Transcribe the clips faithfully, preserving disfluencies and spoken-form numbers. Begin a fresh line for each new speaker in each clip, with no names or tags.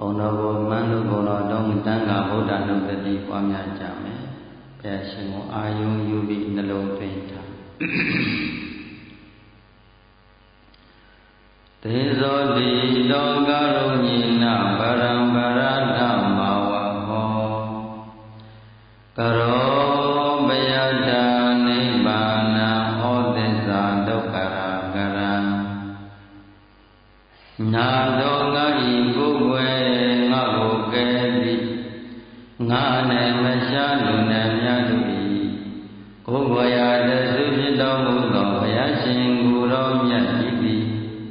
Ông nó có mang được con nó đông tăng cả bố đàn đông tất đi qua nhà cha mẹ bé sinh ngô ai dùng yêu bị nợ lâu tuyên thả thế rồi đi đâu cả lúc nhìn nào bà răng bà ra đam mà hoa ho cả rồi bây giờ đã niết bàn ho thế gian đâu cả ra cả ra nhà đâu ngã đi vô quê ngã vô kê đi ngã này mà xa luôn này nhà đi cô gọi à để giúp biết đâu muốn đâu phải xin cô đâu nhận đi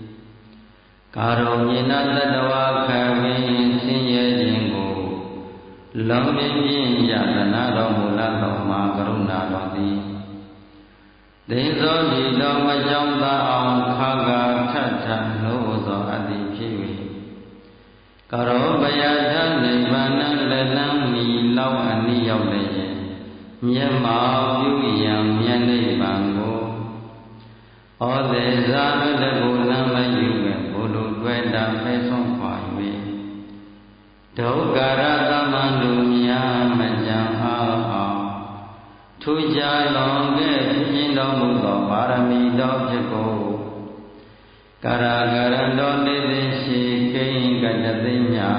Karo nhina tadawa kami sinye jingo Long bin bin yadana do mula do ma karuna do di Đến do di do ma trong ta ông khaga thắt thắt nô do adi phi vi Karo baya tha nibbana le lang ni lau ani yauk le ye Myet mao pyu yang myet nibbana ko Ó thế ra mới là cô năng là yêu nguyện cô đủ quay đam mê sống khỏi về Đâu cả ra tâm an đủ nhà mà chẳng áo áo Thu cha lòng ghé thu chín đó mù đó bà ra mi đó phía cô Cả ra cả ra đó lê thế xì cây cả chất tế nhà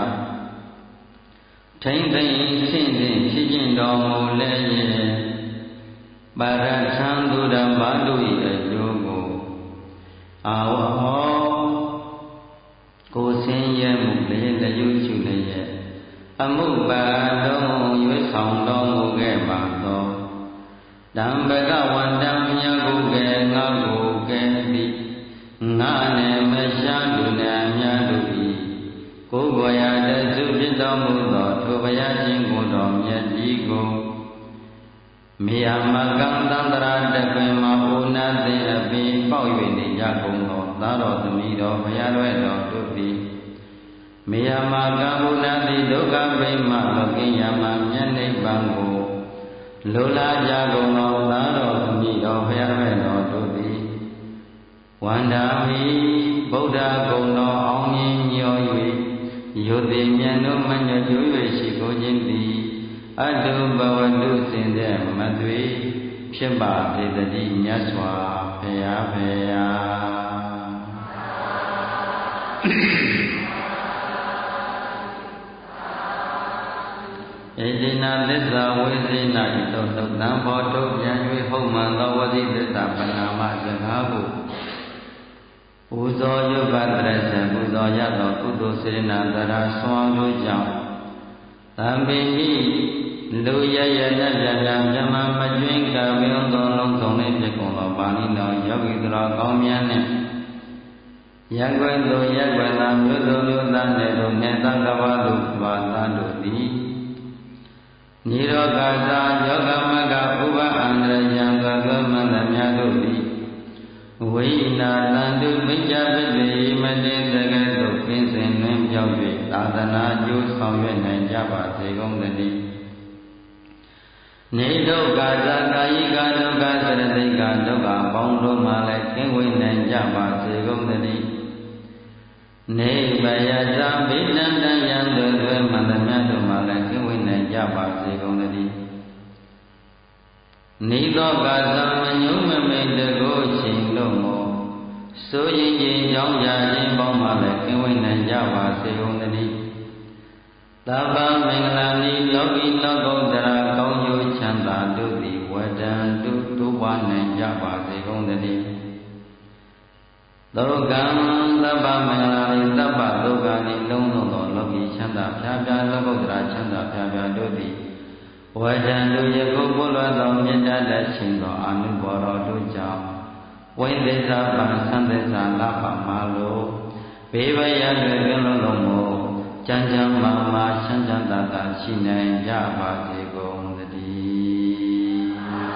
Thanh thanh xin thế xì chín đó mù lê ye Bà ra sang đủ đam bà đủ ye cho cô Áo ho cô xin ye mục lệ là yêu chủ lệ ye amu ba đông yêu sòng đông cô ghé bà đó đam bê ca quan đam nhà cô ghé ngã cô ghé đi ngã nè mê xa đủ nè nhà đủ đi cô gọi à để giúp biết đâu mù đó thu bà ya chính cô đó nhà đi cô mi amma cam tăng ra đẹp mà u na thế abi bao nhiêu này gia công đó ta đó từ mi đó phải ăn vậy đó được đi mi amma cam u na thế đâu cam về mà lo cái nhà mà nhân này bằng cô lô la gia công đó ta đó từ mi đó phải ăn vậy đó được đi quan đam mi Buddha công đó ông nhiên nhiều vậy yêu tiền nhân nó mà nhiều chuối về chỉ có những gì Adu bawadu sinde madwi phimba vedadi nyaswa phaya phaya Edina thissa wesina ito tuktam photo pyan yue hong man tho wasi thissa panama sangha ko Phu so yupatrasa phu so yat tho kuto sirina thara swan lo jaung Tham bin hi Lưu ya ya na ya ya ya ma ma chuyên cả với ông tôn long tôn này việc của họ bà đi nói giáo dục đó có miên nè ya quen đồ ya quen làm nhớ đồ nhớ ta để đồ nghe ta cả ba đồ và ta đồ đi ni ro ka sa yoga ma ka upa andra yang ka ka ma na nya đồ đi Vĩ na tan tu vinh cha vinh vị ma tin ta cái đồ kiến sinh nên giáo dục ta ta na chú xong việc này cha bà thì không thể đi Ni đâu cả ra cả ý cả đâu cả sẽ thấy cả đâu cả bóng đâu mà lại cái quy này cha bà thì không thể đi Ni bây giờ ra biết năng đang dàn được rồi mà ta nhớ đâu mà lại cái quy này cha bà thì không thể đi Ni đâu cả ra mà nhớ mà mình được có chuyện đâu mà số gì gì giống gia gì bóng mà lại cái quy này cha bà thì không thể đi Taba Mengalani Logi Logo Dara Kong Yu Chanda Du Di Wadan Du Tu Wa Nan Java Se Kong Dadi Dogam Taba Mengalani Taba Dogani Long Long Logi Chanda Pya Pya Logo Dara Chanda Pya Pya Du Di Wadan Du Yago Bolo Dom Yada Da Chingo Anu Boro Du Jao Wen Desa Ban San Desa Lapa Malo Beba Ya Gelo Lomo Chan chan ma ma chan chan ta ta chi nan ya ba se kong tati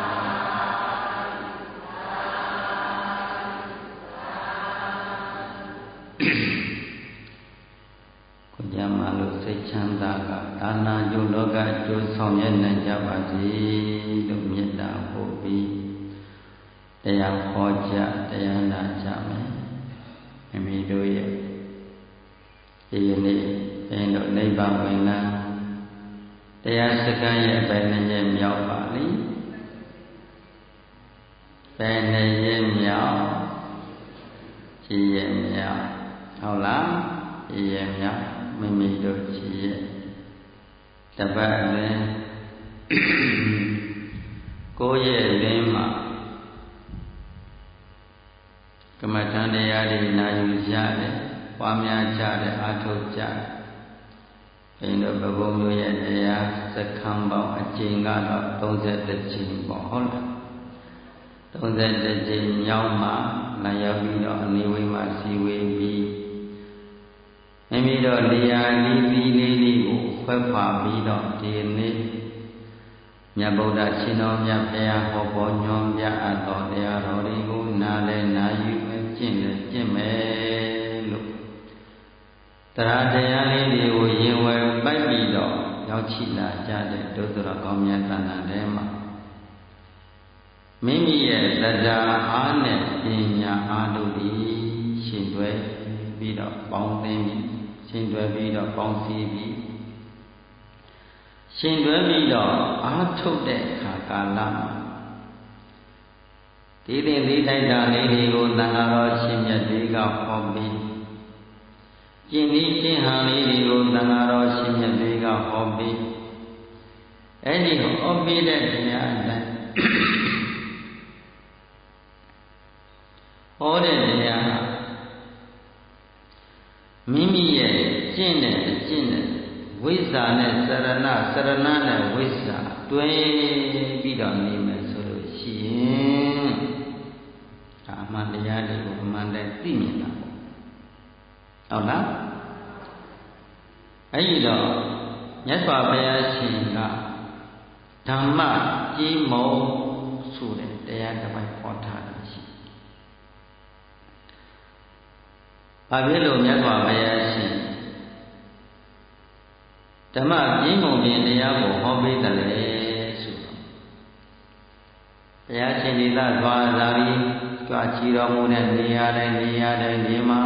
Ko ja ma lo sai chan ta ka ta na jo lo ka jo song yet nan ya ba se lo meet ta poh pi taya pho ja taya na ja me mi mi do ye ye ne အဲတော့ဗ္ဗာန်ဝင်လန်းတရားစခန်းရဲ့ဘယ်နှရက်မြောက်ပါလိဘယ်နှရက်မြောက်ကြည်ရက်မြောက်ဟုတ်လားကြည်ရက်မြောက်မိမိတို့ကြည်ရက်တပတ်အတွင်းကိုးရက်တွင်မှာကမ္မထံတရားတွေနာယူကြတယ်ပွားများကြတယ်အားထုတ်ကြတယ်ဘုန်းတော်ဘုံမျိုးရဲ့တရားစခန်းပေါင်းအကျဉ်းကတော့သုံးဆယ်တစ်ကြိမ်ပေါ့ဟုတ်လားသုံးဆယ်တစ်ကြိမ်မြောက်မှလာရောက်ပြီးတော့အနေဝိမှာစီဝေးပြီးမိမိတို့တရားဤသီလေးလေးကိုခွဲခွာပြီးတော့ဒီနေ့မြတ်ဗုဒ္ဓရှင်တော်မြတ်ဘုရားဟောပေါ်ညွှန်ပြအပ်တော်တရားတော်တွေကိုနားလဲနာယူမယ်ကျင့်လဲကျင့်မယ်လို့တရားတရားလေးတွေကိုရင်ဝယ်ပိုက်ပြီးတော့ရောက်ချီလာကြတဲ့ဒုသရကောင်းမြတ်တဏ္ဍာထဲမှာမိမိရဲ့တရားအားနဲ့ပညာအားတို့သည်ရှင်တွဲပြီးတော့ပေါင်းသိပြီးရှင်တွဲပြီးတော့ပေါင်းစည်းပြီးရှင်တွဲပြီးတော့အားထုတ်တဲ့အခါကာလမှာဒီသင်္တိတိုက်တာလေးတွေကိုသံဃာတော်ရှင်မြတ်တွေကဟောပြီးကျင့်ပြီးကျင့်ဟန်လေးတွေကိုသံဃာတော်ရှင်မြတ်တွေကဟောပြီးအဲ့ဒီဟောပြီးတဲ့တရားအတိုင်းဟောတဲ့တရားမိမိရဲ့ကျင့်တဲ့အကျင့်နဲ့ဝိဇ္ဇာနဲ့စရဏစရဏနဲ့ဝိဇ္ဇာတွဲပြီးတော့နေမယ်ဆိုလို့ရှိရင်ဒါအမှန်တရားတွေကိုအမှန်တည်းသိမြင်တာပေါ့ဟုတ်လားအဲ့ဒီတော့မြတ်စွာဘုရားရှင်ကဓမ္မကြီးမုံဆိုတဲ့တရားတစ်ပိုင်းဟောထားတာရှိဘာဖြစ်လို့မြတ်စွာဘုရားရှင်ဓမ္မပြင်းကုန်ပြင်တရားကိုဟောပေးတယ်လေဆိုတော့ဘုရားရှင်ဒီသာသွားလာပြီးကြွချီတော်မူတဲ့နေရာတိုင်းနေရာတိုင်းဒီမှာ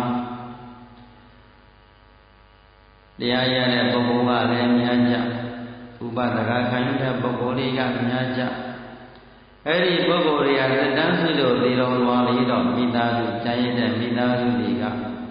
တရားရတဲ့ပုဂ္ဂိုလ်ကလည်းများကြဥပဒကခံယူတဲ့ပုဂ္ဂိုလ်တွေကများကြအဲ့ဒီပုဂ္ဂိုလ်တွေကသတ္တန်ဆွေတို့ဒီတော်လွာလေးတော့မိသားစုကျန်ရတဲ့မိသားစုတွေက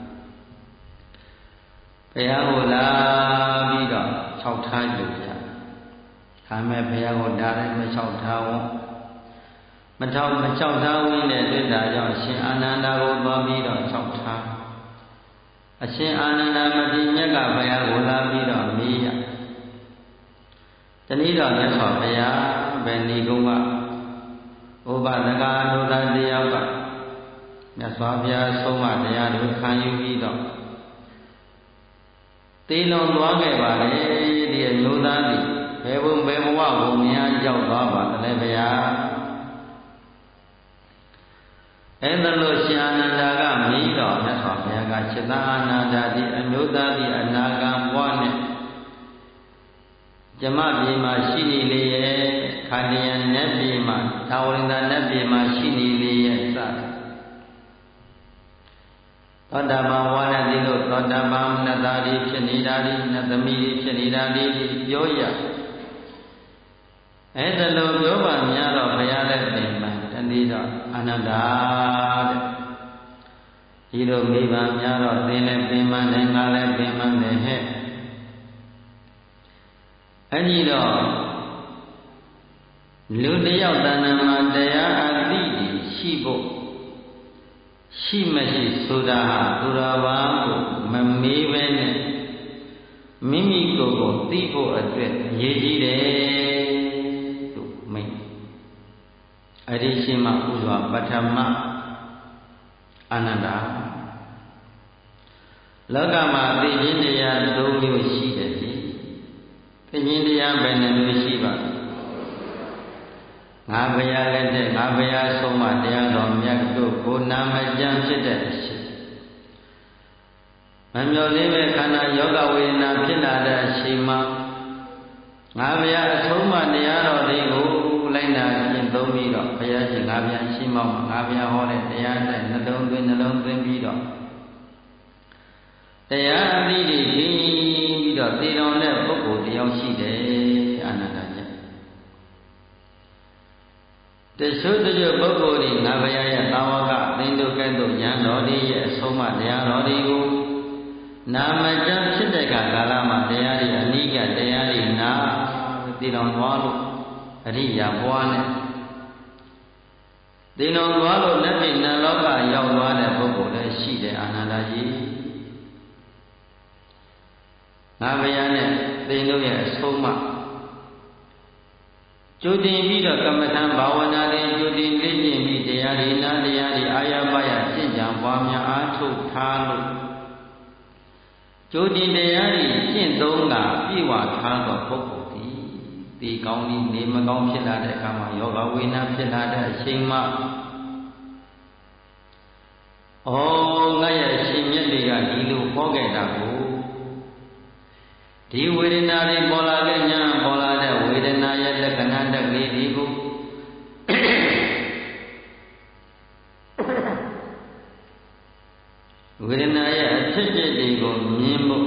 ဘုရားကိုလာပြီးတော့၆ထားယူကြ။ဒါမဲ့ဘုရားကိုဒါလည်းမ၆ထားဘူး။မထောက်မ၆ထားဝင်းတဲ့တွေ့တာကြောင့်ရှင်အာနန္ဒာကိုသွားပြီးတော့၆ထား။အရှင်အာနန္ဒာမတိမြတ်ကဘုရားကိုလာပြီးတော့မေးရ။တနည်းတော့မြတ်စွာဘုရားဘယ်နေကုန်းကဥပဒကနုဒတယောက်ကမြတ်စွာဘုရားဆုံးမတရားတို့ခံယူပြီးတော့သေလွန်သွားခဲ့ပါလေဒီအမျိုးသားသည်ဘယ်ဘုံဘယ်ဘဝကိုများရောက်သွားပါသလဲဗျာအဲ့ဒါလို့ရှင်အာနန္ဒာကမေးတော့မြတ်စွာဘုရားကจิตအာနန္ဒာသည်အမျိုးသားသည်အနာဂံဘဝနဲ့ဇမပြေမှာရှိနေလေရဲ့ခန္တီယနတ်ပြေမှာသာဝရဏနတ်ပြေမှာရှိနေလေရဲ့စသသောတာပန်ဝါရတိလို့သောတာပန်နတ်သားတွေဖြစ်နေတာဒီနတ်သမီးတွေဖြစ်နေတာဒီပြောရအဲ့ဒါလိုပြောပါများတော့ဘုရားလည်းပြင်မှတနည်းတော့အာနန္ဒာတဲ့ဒီလိုမိဘများတော့သင်လည်းပြင်မှလည်းငါလည်းပြင်မှလည်းဟဲ့အဲ့ဒီတော့လူတယောက်တဏ္ဍာမှာတရားအသိရှိဖို့ရှိမရှိဆိုတာဟာသူတော်ဘာကိုမမေးပဲနဲ့မိမိကိုယ်ကိုသိဖို့အတွက်ရည်ကြီးတယ်လို့မိတ်အဲ့ဒီရှိမှဥစွာပထမအာနန္ဒာလောကမှာသိခြင်းတရား၃မျိုးရှိတယ်ဒီသိခြင်းတရားဘယ်နှမျိုးရှိပါလဲငါဘုရားလက်ထက်ငါဘုရားဆုံးမတရားတော်မြတ်တို့ကိုနာမကျမ်းဖြစ်တဲ့အရှိမမျော်လင့်မဲ့ခန္ဓာယောဂဝေဒနာဖြစ်လာတဲ့အချိန်မှာငါဘုရားအဆုံးမတရားတော်တွေကိုလိုက်နာကျင့်သုံးပြီးတော့ဘုရားရှင်ငါဘုရားရှိမောင်းငါဘုရားဟောတဲ့တရားနဲ့နှလုံးသွင်းနှလုံးသွင်းပြီးတော့တရားအသီးတွေပြီးပြီးတော့တည်တော်တဲ့ပုဂ္ဂိုလ်တယောက်ရှိတယ်အာနန္ဒာကြီးတချို့တချို့ပုဂ္ဂိုလ်တွေငါဘုရားရဲ့တာဝကသင်တို့ကဲ့သို့ဉာဏ်တော်တွေရဲ့အဆုံးအမတရားတော်တွေကိုနာမကျမ်းဖြစ်တဲ့ကာလမှာတရားတွေအနိကတရားတွေနာတည်တော်သွားလို့အရိယာဘွားနဲ့တည်တော်သွားလို့လက်ပြနတ်လောကရောက်သွားတဲ့ပုဂ္ဂိုလ်လည်းရှိတယ်အာနန္ဒာကြီးငါဘုရားနဲ့သင်တို့ရဲ့အဆုံးအမကျိုးတင်ပြီးတော့ကမ္မထံဘာဝနာတွေကျိုးတင်လေ့ကျင့်ပြီးတရားတွေနာတရားတွေအာရပါယကျင့်ကြံပွားများအားထုတ်ထားလို့ကျိုးတင်တရားတွေကျင့်သုံးတာပြည့်ဝထားသောပုဂ္ဂိုလ်သည်ဒီကောင်းကြီးနေမကောင်းဖြစ်လာတဲ့အခါမှာယောဂဝေဒနာဖြစ်လာတဲ့အချိန်မှာဩငါရဲ့ရှင်မြတ်တွေကဒီလိုဟောခဲ့တာကိုဒီဝေဒနာတွေပေါ်လာတဲ့ညာပေါ်လာတဲ့ဝေဒနာရဲ့လက္ခဏာတက်ကလေးတွေကိုဝေဒနာရဲ့အဖြစ်အပျက်တွေကိုမြင်ဖို့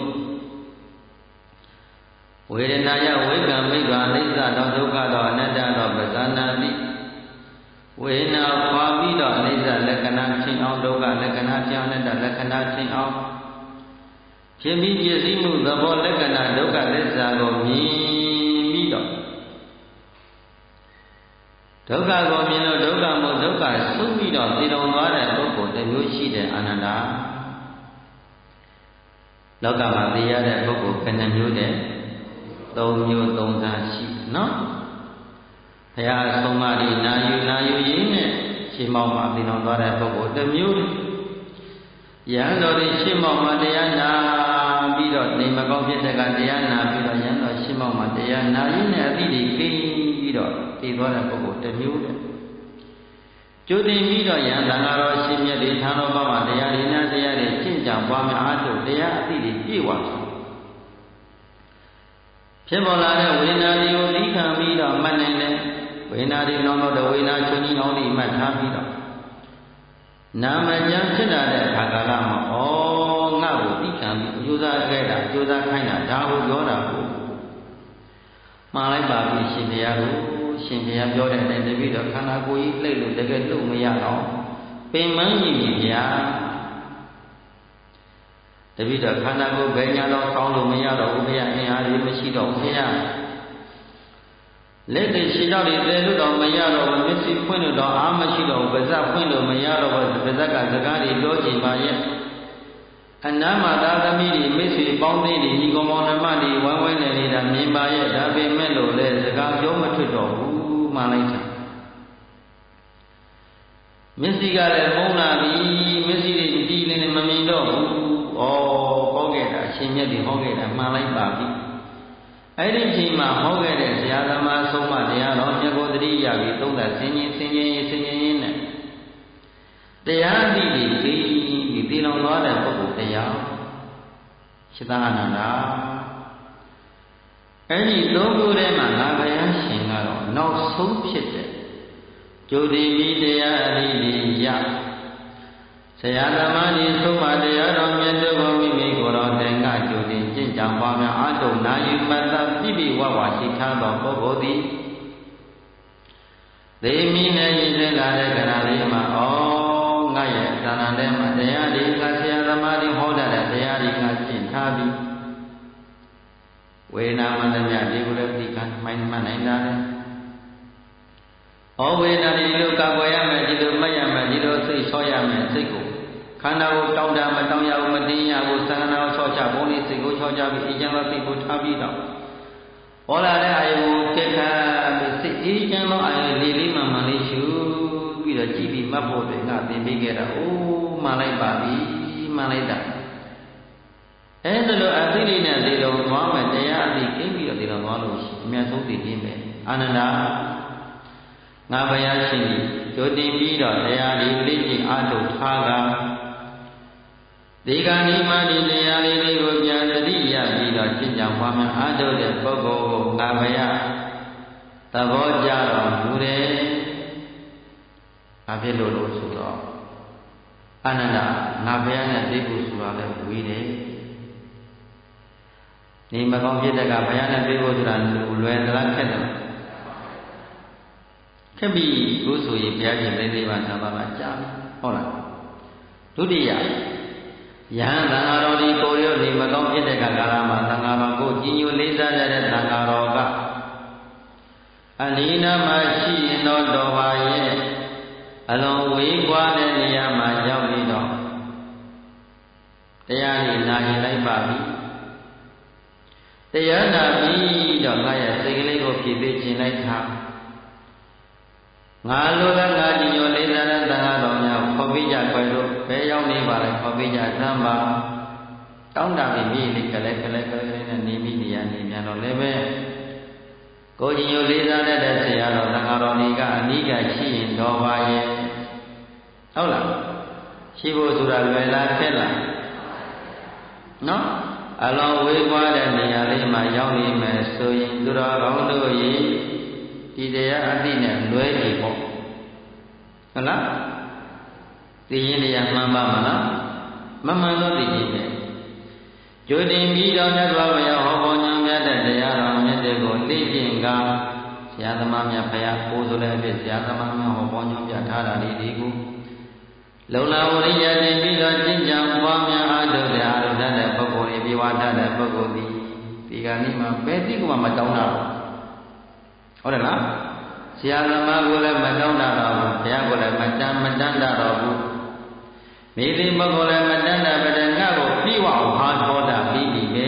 ဝေဒနာရဲ့ဝိကံမိစ္ဆာအိစ္ဆသောဒုက္ခသောအနတ္တသောပဇာနာတိဝေဒနာခွာပြီးတော့အိစ္ဆလက္ခဏာဖြစ်အောင်ဒုက္ခလက္ခဏာဖြစ်အောင်အနတ္တလက္ခဏာဖြစ်အောင်ဖြစ်ပြီးပြည့်စည်မှုသဘောလက္ခဏာဒုက္ခသစ္စာကိုမြင်ပြီးတော့ဒုက္ခကိုမြင်လို့ဒုက္ခမို့ဒုက္ခဆုံးပြီးတော့သိတော်သွားတဲ့ပုဂ္ဂိုလ်တစ်မျိုးရှိတဲ့အာနန္ဒာလောကမှာသိရတဲ့ပုဂ္ဂိုလ်ဘယ်နှမျိုးတဲ့သုံးမျိုးသုံးစားရှိနော်ဘုရားဆုံးမဒီနာယူနာယူရင်းနဲ့ရှင်းမောင်းမှာသိတော်သွားတဲ့ပုဂ္ဂိုလ်တစ်မျိုးယံတော်ဒီရှင်းမောင်းမှာတရားနာပြီးတော့နေမကောင်းဖြစ်တဲ့ကတရားနာပြီးတော့ယံတော်ရှင်းမောင်းမှာတရားနာရင်းနဲ့အသိတွေကိန်းပြီးတော့တည်သွားတဲ့ပုဂ္ဂိုလ်တစ်မျိုးတဲ့ကျိုးတင်ပြီးတော့ယံသံဃာတော်ရှင်မြတ်တွေဌာနတော်မှာတရားတွေနာတရားတွေကျင့်ကြံပွားများအားထုတ်တရားအသိတွေပြည့်ဝဖြစ်ပေါ်လာတဲ့ဝေဒနာတွေကိုသိခံပြီးတော့မှတ်နိုင်တယ်ဝေဒနာတွေနောက်တော့ဝေဒနာချုပ်ကြီးအောင်ဒီမှတ်ထားပြီးတော့နာမကျမ်းဖြစ်လာတဲ့အခါကာလမှာဩငါ့ကိုသိခံပြီးအကျိုးစားခဲ့တာအကျိုးစားခိုင်းတာဒါကိုပြောတာကိုမှားလိုက်ပါပြီရှင်ဘုရားကိုရှင်ဘုရားပြောတဲ့အတိုင်းတပည့်တော်ခန္ဓာကိုယ်ကြီးလှိမ့်လို့တကယ်လှုပ်မရတော့ပင်မန်းကြီးပြီဗျာတပည့်တော်ခန္ဓာကိုယ်ဘယ်ညာတော့ကောင်းလို့မရတော့ဘူးဘုရားအင်အားကြီးမရှိတော့ဘူးဘုရားလက်တွေရှိတော့တယ်လို့တော့မရတော့ဘူးမျက်စိဖွင့်လို့တော့အားမရှိတော့ဘူးပါးစပ်ဖွင့်လို့မရတော့ဘူးပါးစပ်ကစကားတွေပြောချင်ပါရဲ့အနာမသာသမီးတွေမိတ်ဆွေပေါင်းသိတွေညီကောင်မောင်နှမတွေဝိုင်းဝိုင်းနေနေတာမြင်ပါရဲ့ဒါပေမဲ့လို့လေစကားပြောမထွက်တော့ဘူးမှန်လိုက်တာမျက်စိကလည်းပုံလာပြီမျက်စိတွေကြည့်နေမမြင်တော့ဘူးဩဟောခဲ့တာအရှင်မြတ်တွေဟောခဲ့တာမှန်လိုက်ပါပြီအဲ့ဒီချိန်မှာဟောခဲ့တဲ့ဆရာသမားဆုံးမတရားတော်မြတ်ကိုတတိယပြီးသုံးသပ်ဆင်ခြင်ဆင်ခြင်ဆင်ခြင်ရင်းနဲ့တရားသိပြီးပြီးတည်လောင်သွားတဲ့ပုဂ္ဂိုလ်တရားရှိသအာနန္ဒာအဲ့ဒီသုံးခုထဲမှာငါဘုရားရှင်ကတော့နောက်ဆုံးဖြစ်တဲ့ကျိုးတင်ပြီးတရားအရိဒီယဆရာသမားကြီးဆုံးမတရားတော်မြတ်တို့ကိုမိမိကိုယ်တော်တိုင်ကကျိုးတင်ကျင့်ကြံပွားများအားထုတ်နာယူမှတ်သားပြည့်ပြည့်ဝဝရှိထားသောပုဂ္ဂိုလ်သည်သေမိနဲ့ရည်စဲလာတဲ့ခဏလေးမှာဩငါရဲ့သာနာထဲမှာတရားတွေကဆရာသမားတွေဟောတဲ့တရားတွေကကျင့်ထားပြီးဝေဒနာမန္တမြဒီကိုလည်းသိခံမှိုင်းမှတ်နိုင်တာလေဩဝေဒနာဒီလိုကာကွယ်ရမယ်ဒီလိုမှတ်ရမယ်ဒီလိုစိတ်ချောရမယ်စိတ်ကိုခန္ဓာကိုတောင်းတမတောင်းရဘူးမတင်းရဘူးသံဃာကိုချောချဘုန်းလေးစိတ်ကိုချောချပြီးအေးချမ်းသောစိတ်ကိုထားပြီးတော့ဟောလာတဲ့အာယုကိုထိခါပြီးစိတ်အေးချမ်းသောအာယုလေးလေးမှန်မှန်လေးရှုပြီးတော့ကြည်ပြီးမှတ်ဖို့တွေငါသင်ပေးခဲ့တာအိုးမှန်လိုက်ပါပြီမှန်လိုက်တာအဲဒါလိုအသိလေးနဲ့ဒီလိုသွားမယ်တရားအသိကိန်းပြီးတော့ဒီလိုသွားလို့ရှိအမြတ်ဆုံးသိခြင်းပဲအာနန္ဒာငါဘုရားရှင်ကြီးတို့တင်ပြီးတော့တရားလေးလေ့ကျင့်အားထုတ်ထားကဒီကနေ့မှဒီတရားလေးတွေကိုပြန်တတိယပြီးတော့ကျင့်ကြံပွားများအားထုတ်တဲ့ပုဂ္ဂိုလ်ကိုငါဘုရားသဘောကျတော်မူတယ်။ဘာဖြစ်လို့လို့ဆိုတော့အာနန္ဒာငါဘုရားနဲ့သိဖို့ဆိုတာလည်းဝေးတယ်။နေမကောင်းဖြစ်တဲ့ကဘုရားနဲ့တွေ့ဖို့ဆိုတာလွယ်သလားခက်တယ်ခက်ပြီကိုဆိုရင်ဘုရားရှင်ပြိသိဘသံပါမှာကြားဟုတ်လားဒုတိယယဟန်သံဃာတော်ဒီကိုရောနေမကောင်းဖြစ်တဲ့ကကာလမှာသံဃာတော်ကိုကြီးညိုလေးစားတဲ့သံဃာတော်ကအလီနာမှာရှိရင်တော့တော်ပါရဲ့အလွန်ဝေးကွာတဲ့နေရာမှာရောက်ပြီးတော့တရားလေးနာရင်လိုက်ပါပြီတရားနာပြီးတော့ငါရဲ့စိတ်ကလေးကိုဖြည့်ပေးခြင်းလိုက်တာငါလိုလားငါကြီးညိုလေးစားတဲ့သံဃာတော်များခေါ်ပေးကြခွဲလို့ဘယ်ရောက်နေပါလဲခေါ်ပေးကြသမ်းပါတောင်းတပြီးပြီလေကလေးကလေးကလေးနဲ့နေမိနေရနေမြန်တော့လည်းပဲကိုကြီးညိုလေးစားတဲ့ဆရာတော်သံဃာတော်ကြီးကအနိကရှိရင်တော်ပါရဲ့ဟုတ်လားရှိဖို့ဆိုတာလွယ်လားခက်လားနော်အလွန်ဝေးကွာတဲ့နေရာလေးမှာရောက်နေမယ်ဆိုရင်သူတော်ကောင်းတို့ဤဒီတရားအသိနဲ့လွဲပြီပေါ့ဟုတ်လားသိရင်တရားမှန်ပါမလားမမှန်တော့သိရင်ပဲကြိုတင်ပြီးတော့မြတ်စွာဘုရားဟောပေါ်ညွှန်ပြတဲ့တရားတော်မြတ်တွေကိုလေ့ကျင့်ကဆရာသမားများဘုရားကိုယ်ဆိုလည်းအဖြစ်ဆရာသမားများဟောပေါ်ညွှန်ပြထားတာလေးတွေကိုလုံလဝရိယတင်ပြီးတော့ကျင့်ကြံပွားများအားထုတ်တဲ့အာရုံတဲ့ပုဂ္ဂိုလ်တွေပြီးဝါဒတဲ့ပုဂ္ဂိုလ်ဒီဒီကနေ့မှဘယ်သိကမှမတောင်းတာဟုတ်တယ်လားဆရာသမားကိုလည်းမတောင်းတာတော့ဘူးဘုရားကိုလည်းမတန်းမတန်းတာတော့ဘူးမိသိပုဂ္ဂိုလ်လည်းမတန်းတာပဲငါ့ကိုပြီးဝအောင်ဟာထောတာပြီးပြီပဲ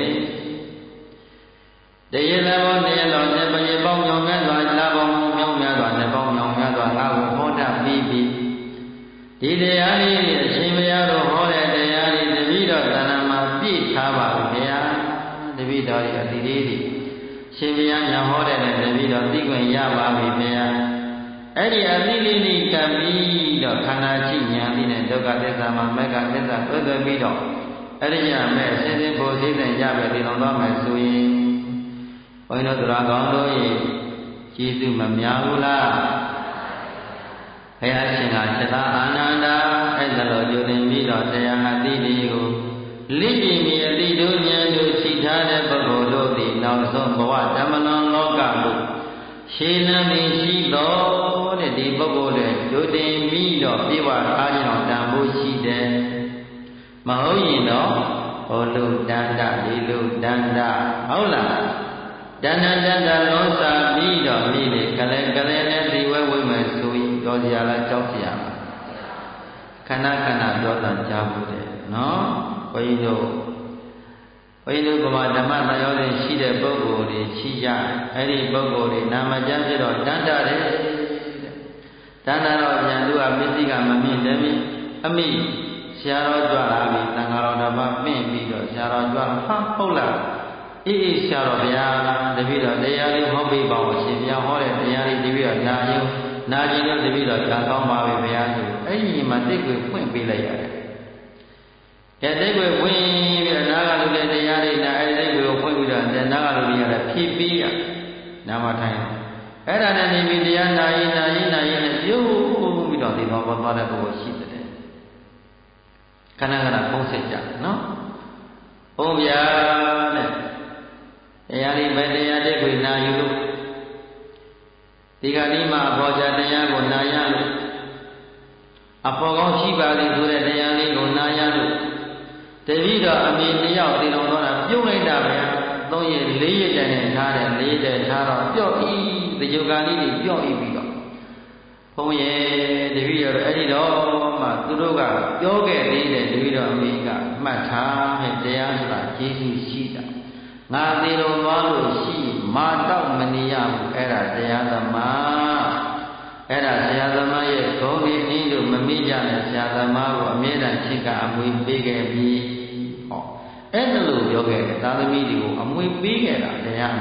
တရေလည်းဘောနေတော်နဲ့ပရိပေါင်းမြောင်မြတ်စွာလာပေါင်းမြောင်မြတ်စွာနဲ့ပေါင်းမြောင်မြတ်စွာငါ့ကိုဟောတာပြီးပြီဒီတရားလေးအရှင်ဘုရားတို့ဟောတဲ့တရားလေးတပည့်တော်သဏ္ဍာန်မှာပြည့်ထားပါဘုရားတပည့်တော်ရဲ့အတိလေးတွေရှင်ဘုရားညာဟောတဲ့နဲ့တပည့်တော်သိခွင့်ရပါပြီဘုရားအဲ့ဒီအတိလေးလေးကပ်ပြီးတော့ခန္ဓာရှိညာပြီးတဲ့ဒုက္ခသစ္စာမှာမက္ခသစ္စာသွဲသွဲပြီးတော့အဲ့ဒီရမဲ့အစဉ်စဉ်ဖို့သိတဲ့ရပဲဒီလိုတော့မယ်ဆိုရင်ဘုန်းကြီးတို့တရားကောင်းတို့ရဲ့ကျေးဇူးမများဘူးလားဘုရားရှင်ကသတ္တအာနန္ဒာအဲ့ဒါလိုယူနေပြီးတော့တရားအတိလေးကိုလိကျင်ပြီးအတိတို့ဉာဏ်တို့ရှိထားတဲ့ပုဂ္ဂိုလ်တို့သည်နောက်ဆုံးဘဝဓမ္မလွန်လောကကိုရှင်းလင်းပြီးရှိတော်တဲ့ဒီပုဂ္ဂိုလ်တွေယူတင်ပြီးတော့ပြေဝထားခြင်းအောင်တန်ဖို့ရှိတယ်မဟုတ်ရင်တော့ဟောလူတန္တဒီလူတန္တဟုတ်လားတဏ္ဍတန္တလုံးစားပြီးတော့မိလေကလေးကလေးနဲ့ဒီဝဲဝဲမယ်ဆိုရင်ပြောကြလားကြောက်ကြရလားခဏခဏပြောတာကြားဖို့တယ်နော်ဘုန်းကြီးတို့ဘုန်းကြီးတို့ကမှဓမ္မတရားတွေရှိတဲ့ပုဂ္ဂိုလ်တွေရှိကြအဲ့ဒီပုဂ္ဂိုလ်တွေနာမကျမ်းဖြစ်တော့တန်တာတယ်တန်တာတော့ပြန်သူကမစ္စည်းကမမြင်တယ်မြင်အမိဆရာတော်ကြွလာပြီသံဃာတော်ဓမ္မပင့်ပြီးတော့ဆရာတော်ကြွလာဟာဟုတ်လားအေးအေးဆရာတော်ဗျာတပည့်တော်တရားလေးဟောပေးပါဦးရှင်ဗျာဟောတဲ့တရားလေးတပည့်တော်နာရင်နာကျင်လို့တပည့်တော်ကံကောင်းပါပြီဗျာဆိုအဲ့ဒီမှာတိတ်ကိုဖွင့်ပေးလိုက်ရတယ်ကဲတိတ်ကိုဖွင့်ပြီးနားကလူတဲ့တရားလေးနာအဲ့ဒီတိတ်ကိုဖွင့်ပြီးတော့နားကလူတွေရတာဖြည့်ပေးရနာမထိုင်အဲ့ဒါနဲ့နေပြီးတရားနာရင်နာရင်နာရင်နဲ့ပြုပြီးတော့ဒီတော့သွားတဲ့ပုဂ္ဂိုလ်ရှိတယ်ခဏခဏဖုံးဆက်ကြနော်ဘုံဗျာတဲ့တရားလေးပဲတရားတိတ်ကိုနာယူလို့ဒီကနေ့မှအပေါ်ကြတရားကိုနာရလို့အပေါ်ကောင်းရှိပါသည်ဆိုတဲ့တရားလေးကိုနာရလို့တပည့်တော်အမေတယောက်ဒီတော်တော့ပြုတ်လိုက်တာပဲသုံးရက်လေးရက်တန်နဲ့ထားတယ်လေးတဲ့ထားတော့ပျော့ဤဒီယုဂာလေးတွေပျော့ဤပြီးတော့ဘုန်းရဲ့တပည့်တော်အဲ့ဒီတော့မှသူတို့ကပြောခဲ့သေးတယ်တပည့်တော်အမေကမှတ်ထားတဲ့တရားဆိုတာကျေးဇူးရှိတာငါသေးတော်သွားလို့ရှိမာတော့မနေရဘူးအဲ့ဒါတရားသမားအဲ့ဒါဆရာသမားရဲ့ဂုဏ်တွေအင်းတို့မမေ့ကြနဲ့ဆရာသမားကိုအမြဲတမ်းချစ်ကအမွေပေးခဲ့ပြီးဟောအဲ့ဒါလို့ပြောခဲ့တယ်သာသမီတွေကိုအမွေပေးခဲ့တာတရား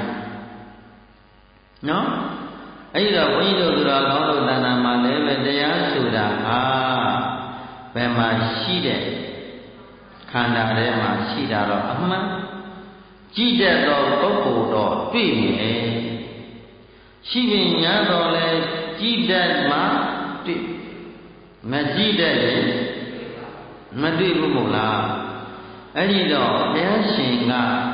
နော်အဲ့ဒါဘုန်းကြီးတို့သူတော်ကောင်းတို့တဏ္ဍာမှာလည်းပဲတရားဆိုတာဟာဘယ်မှာရှိတဲ့ခန္ဓာထဲမှာရှိတာတော့အမှန်ကြည်တတ်သောပုဂ္ဂိုလ်တော့တွေ့မယ်ရှိရင်ညာတော့လဲကြည်တတ်မှတွေ့မကြည်တတ်ရင်မတွေ့ဘူးမို့လားအဲ့ဒီတော့ဘုရားရှင်က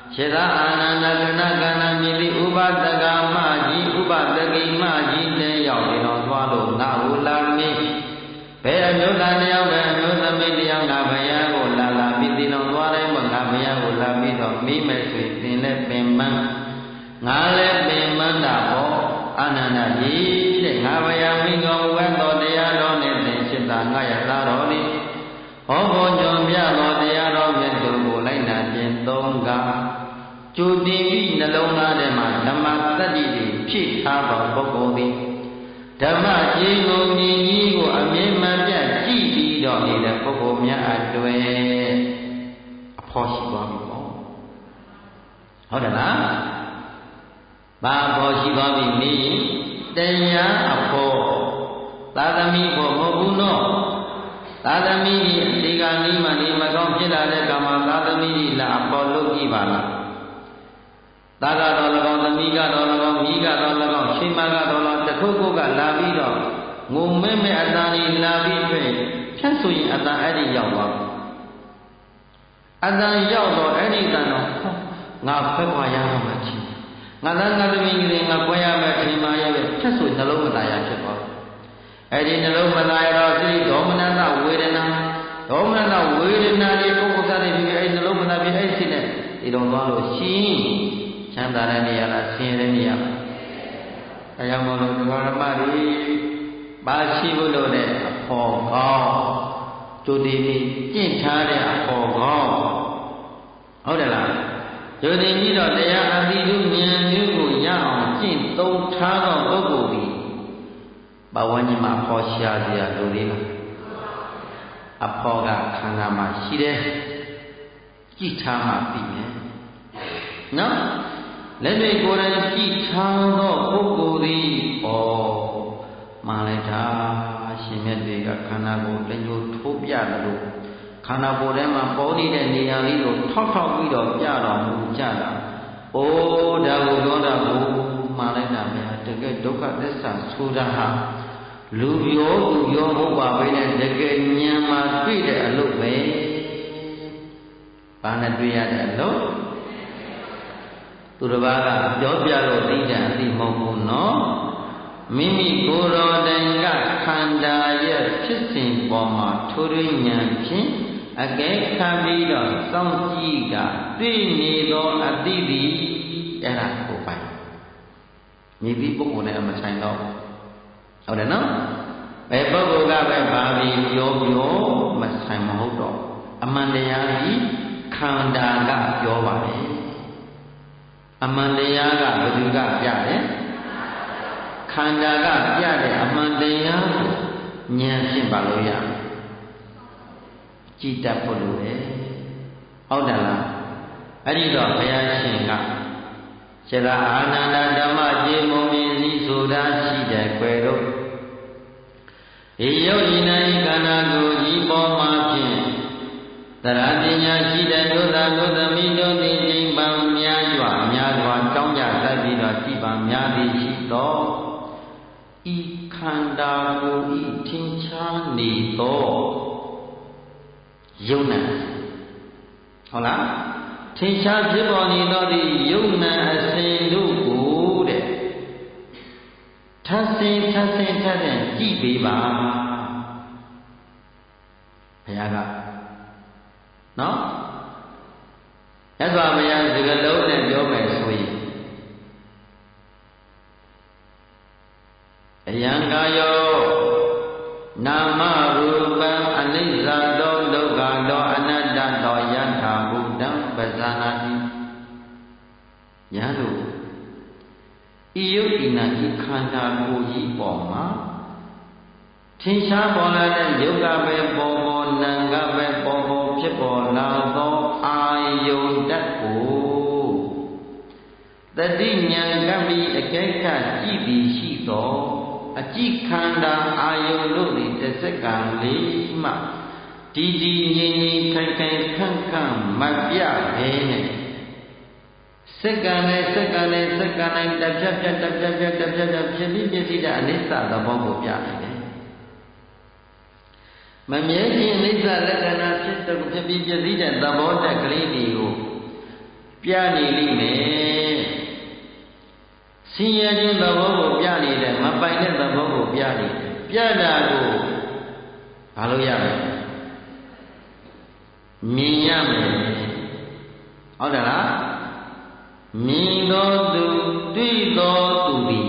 ခြေသာအာနန္ဒကနကဏမြည်သည့်ဥပဒကမကြီးဥပဒကိမကြီးတဲ့ရောက်နေတော့သွားလို့ငါ့ကိုလာမင်းဘယ်အမျိုးသားတယောက်ပဲအမျိုးသမီးတယောက်ငါဘုရားကိုလာလာပြီးဒီတော့သွားတိုင်းမှာငါဘုရားကိုလာပြီးတော့မိမယ်ဆိုရင်သင်လည်းပင်ပန်းငါလည်းပင်ပန်းတာပေါ့အာနန္ဒကြီးတဲ့ငါဘုရားမိတော်ဝတ်တော်တရားတော်နဲ့သင်จิตတာငါရသားတော်သည်ဟောဖို့ညွန်ပြတော်တရားတော်မြတ်တို့ကိုလိုက်နာခြင်းသုံးကားကျူတင်ပြီးနှလုံးသားထဲမှာဓမ္မသတ္တိတွေဖြည့်ထားသောပုဂ္ဂိုလ်သည်ဓမ္မကြီးကိုမြင်ကြီးကိုအမြဲမပြတ်ကြည့်ပြီးတော့နေတဲ့ပုဂ္ဂိုလ်များအတွင်အဖို့ရှိသွားပြီပေါ့ဟုတ်တယ်လားဘာအဖို့ရှိသွားပြီမင်းတရားအဖို့သာသမီဖို့မဟုတ်ဘူးနော်သာသမီကြီးဒီကနေ့မှနေမကောင်းဖြစ်လာတဲ့ကံမှာသာသမီကြီးလာအဖို့လုပ်ကြည့်ပါလားသာကတော့၎င်းသမီးကတော့၎င်းမိကတော့၎င်းရှင်မကတော့၎င်းတခုခုကလာပြီးတော့ငုံမဲမဲအတန်ကြီးလာပြီးဖြစ်ဖြတ်ဆိုရင်အတန်အဲ့ဒီရောက်သွားအတန်ရောက်တော့အဲ့ဒီတန်တော့ငါဖက်ခွာရမှာချင်ငါသားငါသမီးကြီးငါခွဲရမယ်ထင်ပါရဲ့ဖြတ်ဆိုနှလုံးမသားရဖြစ်သွားအဲ့ဒီနှလုံးမသားရတော့စိတ်ဒေါမနတဝေဒနာဒေါမနတဝေဒနာလေးပုဂ္ဂိုလ်သားတွေပြီးအဲ့ဒီနှလုံးမသားပြီးအဲ့ဒီစိတ်နဲ့ဒီတော့သွားလို့ရှင်ချမ်းသာတဲ့နေရာလားဆင်းရဲတဲ့နေရာလားအဲကြောင့်မို့လို့ဓမ္မတွေပါရှိဖို့လို့တဲ့အဖို့ကောင်းကျိုးတည်ပြီးကျင့်ထားတဲ့အဖို့ကောင်းဟုတ်တယ်လားကျိုးတည်ပြီးတော့တရားအတိတုဉာဏ်မျိုးကိုရအောင်ကျင့်သုံးထားသောပုဂ္ဂိုလ်သည်ဘဝညမှာဖို့ရှားစရာလိုသေးလားအဖို့ကခန္ဓာမှာရှိတယ်ကြည့်ထားမှသိမယ်နော်လက်တွေကိုယ်တိုင်ကြည့်ထားသောပုဂ္ဂိုလ်သည်ဩမှန်လိုက်တာရှင်မြတ်တွေကခန္ဓာကိုယ်လက်ညှိုးထိုးပြတယ်လို့ခန္ဓာကိုယ်ထဲမှာပေါ်နေတဲ့နေရာလေးကိုထောက်ထောက်ပြီးတော့ပြတော်မူကြတာဩဒါကိုပြောတာကိုမှန်လိုက်တာဗျာတကယ်ဒုက္ခသစ္စာဆိုတာဟာလူပြောသူပြောမဟုတ်ပါဘဲနဲ့တကယ်ဉာဏ်မှာတွေ့တဲ့အလုပ်ပဲဘာနဲ့တွေ့ရတဲ့အလုပ်သူတစ်ပါးကပြောပြလို့သိကြအသိမဟုတ်ဘူးနော်မိမိကိုယ်တော်တိုင်ကခန္ဓာရဲ့ဖြစ်စဉ်ပေါ်မှာထိုးရင်းဉာဏ်ဖြင့်အကဲခတ်ပြီးတော့စောင့်ကြည့်ကတွေ့နေသောအသိသည်အဲ့ဒါကိုပိုင်မြည်ပြီးပုဂ္ဂိုလ်နဲ့မဆိုင်တော့ဟုတ်တယ်နော်ဘယ်ပုဂ္ဂိုလ်ကပဲဘာပြီးပြောပြောမဆိုင်မဟုတ်တော့အမှန်တရားကြီးခန္ဓာကပြောပါလေအမှန်တရားကဘယ်သူကပြတယ်ခန္ဓာကပြတဲ့အမှန်တရားကိုဉာဏ်ဖြင့်ပါလို့ရကြည်တတ်ဖို့လိုတယ်ဟုတ်တယ်လားအဲ့ဒီတော့ဘုရားရှင်ကခြေသာအာနန္ဒဓမ္မကျေမုံမြင်စီဆိုတာရှိတယ်ကွယ်တို့ဤယုတ်ဤနာဤခန္ဓာကိုယ်ဤပေါ်မှာဖြင့်သရပညာရှိတဲ့ဒုသဒုသမီးတို့သည်ကျင့်ပံများစွာများစွာတောင်းကြတတ်ပြီးတော့ကြည်ပါများသည်ရှိသောဤခန္ဓာကိုယ်ဤထင်ရှားနေသောယုံနာဟုတ်လားထင်ရှားဖြစ်ပေါ်နေသောဒီယုံနာအစဉ်တို့ကိုတဲ့ထပ်ဆင်ထပ်ဆင်ထပ်ဆင်ကြည့်ပေးပါဘုရားကနော်ရသော်ဘုရားစကားလုံးနဲ့ပြောမယ်ဆိုရင်အယံကာယောနာမရူပံအနိစ္စတောဒုက္ခတောအနတ္တတောယထာဘုဒ္ဓံပဇာနာတိယံတို့ဤယုတ်ဤနာဤခန္ဓာကိုယ်ကြီးပေါ်မှာထင်ရှားပေါ်လာတဲ့ယုတ်ကပဲပေါ်ပေါ်နာကပဲပေါ်ပေါ်ဖြစ်ပေါ်လာသောအာယုန်တတ်ကိုတတိဉာဏ်ကပ်ပြီးအကဲခတ်ကြည့်ပြီးရှိသောအကြည့်ခန္ဓာအာယုန်တို့သည်တစ်စက္ကန့်လေးမှဒီဒီငြိမ်ငြိမ်ခိုင်ခိုင်ခန့်ခန့်မပြဘဲနဲ့စက္ကန့်နဲ့စက္ကန့်နဲ့စက္ကန့်တိုင်းတစ်ပြက်ပြက်တစ်ပြက်ပြက်တစ်ပြက်ပြက်ဖြစ်ပြီးပြည့်စည်တဲ့အနိစ္စသဘောကိုပြနေတယ်မမြဲခြင်းအနိစ္စလက္ခဏာဖြစ်တော့ဖြစ်ပြီးပြည့်စည်တဲ့သဘောတက်ကလေးတွေကိုပြနေလိမ့်မယ်ဆင်းရဲခြင်းသဘောကိုပြနေတယ်မပိုင်တဲ့သဘောကိုပြနေတယ်ပြတာကိုဘာလို့ရမလဲမြင်ရမယ်ဟုတ်တယ်လားမြင်တော်သူတွေ့တော်သူသည်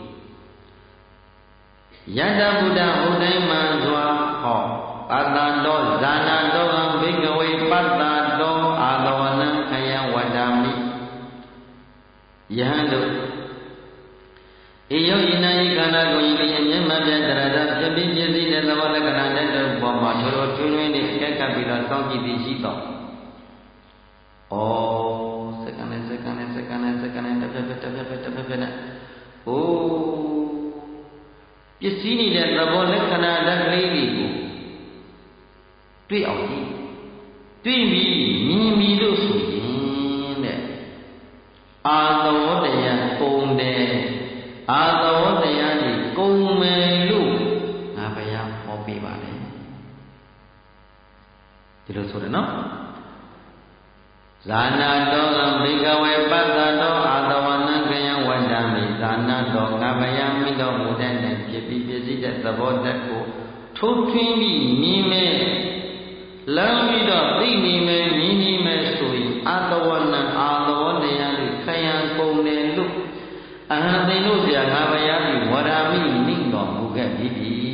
ယတ္တဗုဒ္ဓဟုတ်တိုင်းမှန်စွာဟောပတ္တတောဇာနာတောံဘိကဝေပတ္တတောအာသဝနံခယဝတ္တမိယဟန်တို့ဧယောဣနာယိခန္ဓာကိုယ်ကြီးရဲ့မျက်မှန်ပြတရတာဖြစ်ပြီးပြည့်စည်တဲ့သဘောလက္ခဏာတဲ့တုပ်ပေါ်မှာထိုလိုထွန်းထွန်းနဲ့ကဲကပ်ပြီးတော့စောင့်ကြည့်ပြီးရှိတော့ဩစက္ကန့်နဲ့စက္ကန့်နဲ့စက္ကန့်နဲ့စက္ကန့်နဲ့တစ်ဖက်တစ်ဖက်တစ်ဖက်တစ်ဖက်နဲ့အိုးပစ္စည်းနေတဲ့သဘောလက္ခဏာဓာတ်ကလေးတွေကိုတွေ့အောင်ကြည့်တွေ့ပြီးမြင်ပြီးလို့ဆိုရင်တဲ့အာသဝတ္တယပုံတယ်အာသဝတ္တယကြီးကုံမယ်လို့ငါဘုရားဟောပေးပါလေဒီလိုဆိုတယ်နော်ဇာနာတောကဘိကဝေပတ္တတောအာသဝနံခယဝတ္တမိဇာနာတောငါဘုရားမိတော်မူတဲ့နဲ့ဖြစ်ပြီးပြည့်စည်တဲ့သဘောတတ်ကိုထိုးထွင်းပြီးမြင်မယ်လမ်းပြီးတော့သိနေမယ်မြင်နေမယ်ဆိုရင်အာသဝနံအာသဝတ္တယကြီးခယံကုန်တယ်လို့အဟံသိလို့ဆရာငါဘုရားဒီဝရမိနိတော်မူခဲ့ပြီ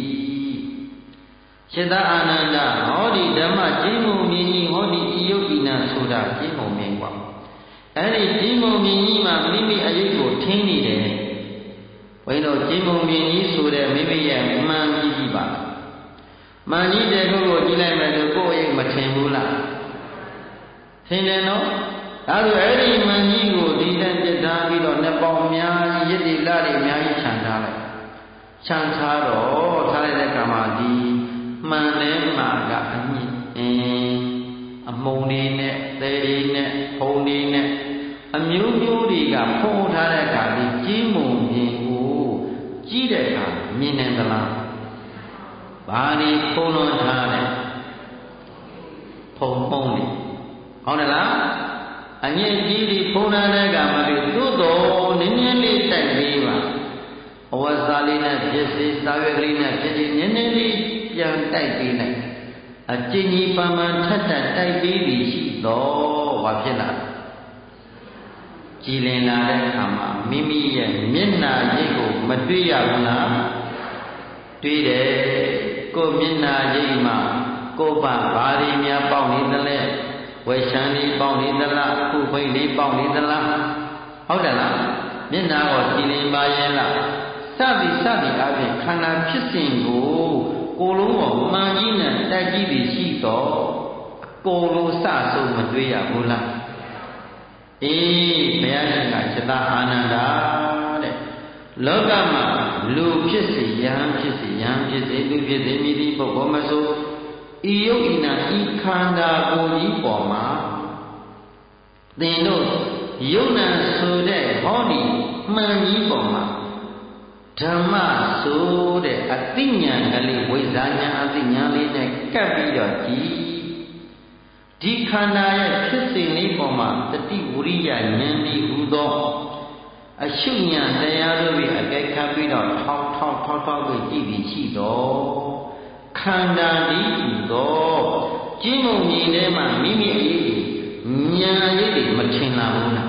စေတအာနန္ဒဟောဒီဓမ္မကြီးမုံမြင်ကြီးဟောဒီဤယုတ်ဤနာဆိုတာကြီးမုံမြင်กว่าအဲ့ဒီကြီးမုံမြင်ကြီးမှာမိမိအယုတ်ကိုထင်းနေတယ်ဘုန်းတော်ကြီးမုံမြင်ကြီးဆိုတဲ့မိမိရဲ့မှန်ကြီးကြီးပါမှန်ကြီးတဲ့ကိုကိုကြည့်လိုက်မယ်ဆိုကိုယ့်အယုတ်မထင်ဘူးလားထင်တယ်နော်ဒါဆိုအဲ့ဒီမှန်ကြီးကိုဒီတန်ပြထားပြီးတော့နှစ်ပေါင်းများကြီးရစ်တိလာတွေအများကြီးခြံထားလိုက်ခြံထားတော့ထားလိုက်တဲ့ကံမှာဒီမှန်လဲမှာကအမြင့်အင်းအမုံတွေနဲ့သဲတွေနဲ့ဖုံတွေနဲ့အမျိုးမျိုးတွေကဖုံးထားတဲ့အခါဒီကြီးမုံမြင်ကိုကြီးတဲ့အခါမြင်နေသလားဘာတွေဖုံးလွှမ်းထားတယ်ဖုံဖုံးတွေဟုတ်တယ်လားအငြင်းကြီးဒီဖုံးထားတဲ့အခါမှာဒီသို့တော်နည်းနည်းလေးတိုက်ပေးပါအဝတ်စားလေးနဲ့ဖြစ်စီစာရွက်ကလေးနဲ့ဖြစ်စီနည်းနည်းလေးပြန်တိုက်ပေးလိုက်အကျဉ်းကြီးပန်းပန်းထက်ထက်တိုက်ပေးပြီးရှိတော့ဘာဖြစ်လာကြည်လင်လာတဲ့အခါမှာမိမိရဲ့မျက်နှာရိပ်ကိုမတွေ့ရဘူးလားတွေ့တယ်ကိုမျက်နှာရိပ်မှာကိုယ်ပါဘာတွေများပေါက်နေသလဲဝေရှမ်းလေးပေါက်နေသလားခုဖိတ်လေးပေါက်နေသလားဟုတ်တယ်လားမျက်နှာကိုကြည်လင်ပါရဲ့လားစသည်စသည်အပြင်ခန္ဓာဖြစ်စဉ်ကိုကိုယ်လုံးကိုမှန်ကြီးနဲ့တိုက်ကြည့်ပြီးရှိတော့ကိုယ်လိုစဆုံးမတွေ့ရဘူးလားအေးဘုရားရှင်ကจิตအာနန္ဒာတဲ့လောကမှာလူဖြစ်စေယဟန်ဖြစ်စေယဟန်ဖြစ်စေလူဖြစ်စေမိသည့်ပုဂ္ဂိုလ်မဆိုဤယုတ်ဤနာဤခန္ဓာကိုယ်ကြီးပေါ်မှာသင်တို့ယုတ်နံဆိုတဲ့ဟောဒီမှန်ကြီးပေါ်မှာဓမ္မဆိုတဲ့အသိဉာဏ်ကလေးဝိဇ္ဇာဉာဏ်အသိဉာဏ်လေးနဲ့ကပ်ပြီးတော့ကြည်ဒီခန္ဓာရဲ့ဖြစ်စဉ်လေးပေါ်မှာတတိဝရိယဉာဏ်ဒီဟူသောအရှုဉာဏ်တရားတို့ပြီးအကဲခတ်ပြီးတော့ထောက်ထောက်ထောက်ထောက်ပြီးကြည့်ပြီးရှိတော့ခန္ဓာဒီဟူသောကျင့်မှုမြင်ထဲမှာမိမိအရေးဉာဏ်အရေးမထင်လာဘူးလား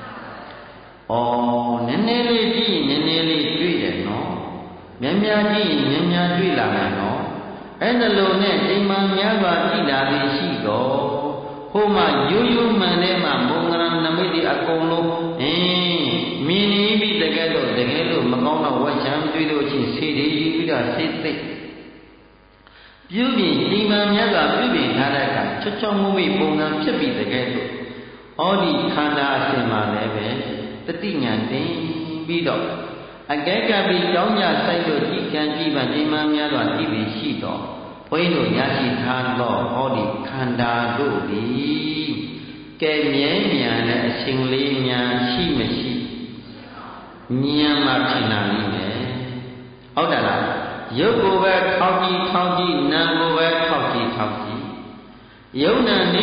ဩနည်းနည်းလေးကြည့်ရင်နည်းနည်းလေးတွေ့တယ်နော်များများကြည့်ရင်များများတွေ့လာမယ်နော်အဲ့ဒါလိုနဲ့အိမ်မှာများစွာကြည့်လာပြီးရှိတော့ဟိုမှာရိုးရိုးမှန်ထဲမှာဘုံကရဏမိတ်ဒီအကုန်လုံးအင်းမြင်နေပြီးတကယ်တော့တကယ်လို့မကောင်းတော့ဝက်ချမ်းတွေ့လို့ရှိရင်ဆေးတွေယူပြီးတော့ဆေးသိပ်ပြုပြင်အိမ်မှာများစွာပြုပြင်ထားတဲ့အခါချွတ်ချောင်းမှုမိပုံစံဖြစ်ပြီးတကယ်လို့ဩဒီခန္ဓာအစဉ်မှာလည်းပဲတတိညာတင်ပြီးတော့အကဲကပ်ပြီးကြောင်းကြဆိုင်လို့ကြည်ကံကြည်ပါအိမ်မှာများစွာကြည့်ပြီးရှိတော့ဘုန်းကြီးတို့ရရှိထားတော့ဟောဒီခန္ဓာတို့သည်ကဲမြဲမြံတဲ့အရှင်လေးများရှိမရှိဉာဏ်မှထင်လာလိမ့်မယ်ဟုတ်တယ်လားရုပ်ကိုပဲထောက်ကြည့်ထောက်ကြည့်နာမ်ကိုပဲထောက်ကြည့်ထောက်ကြည့်ယုံနာနေဟူသော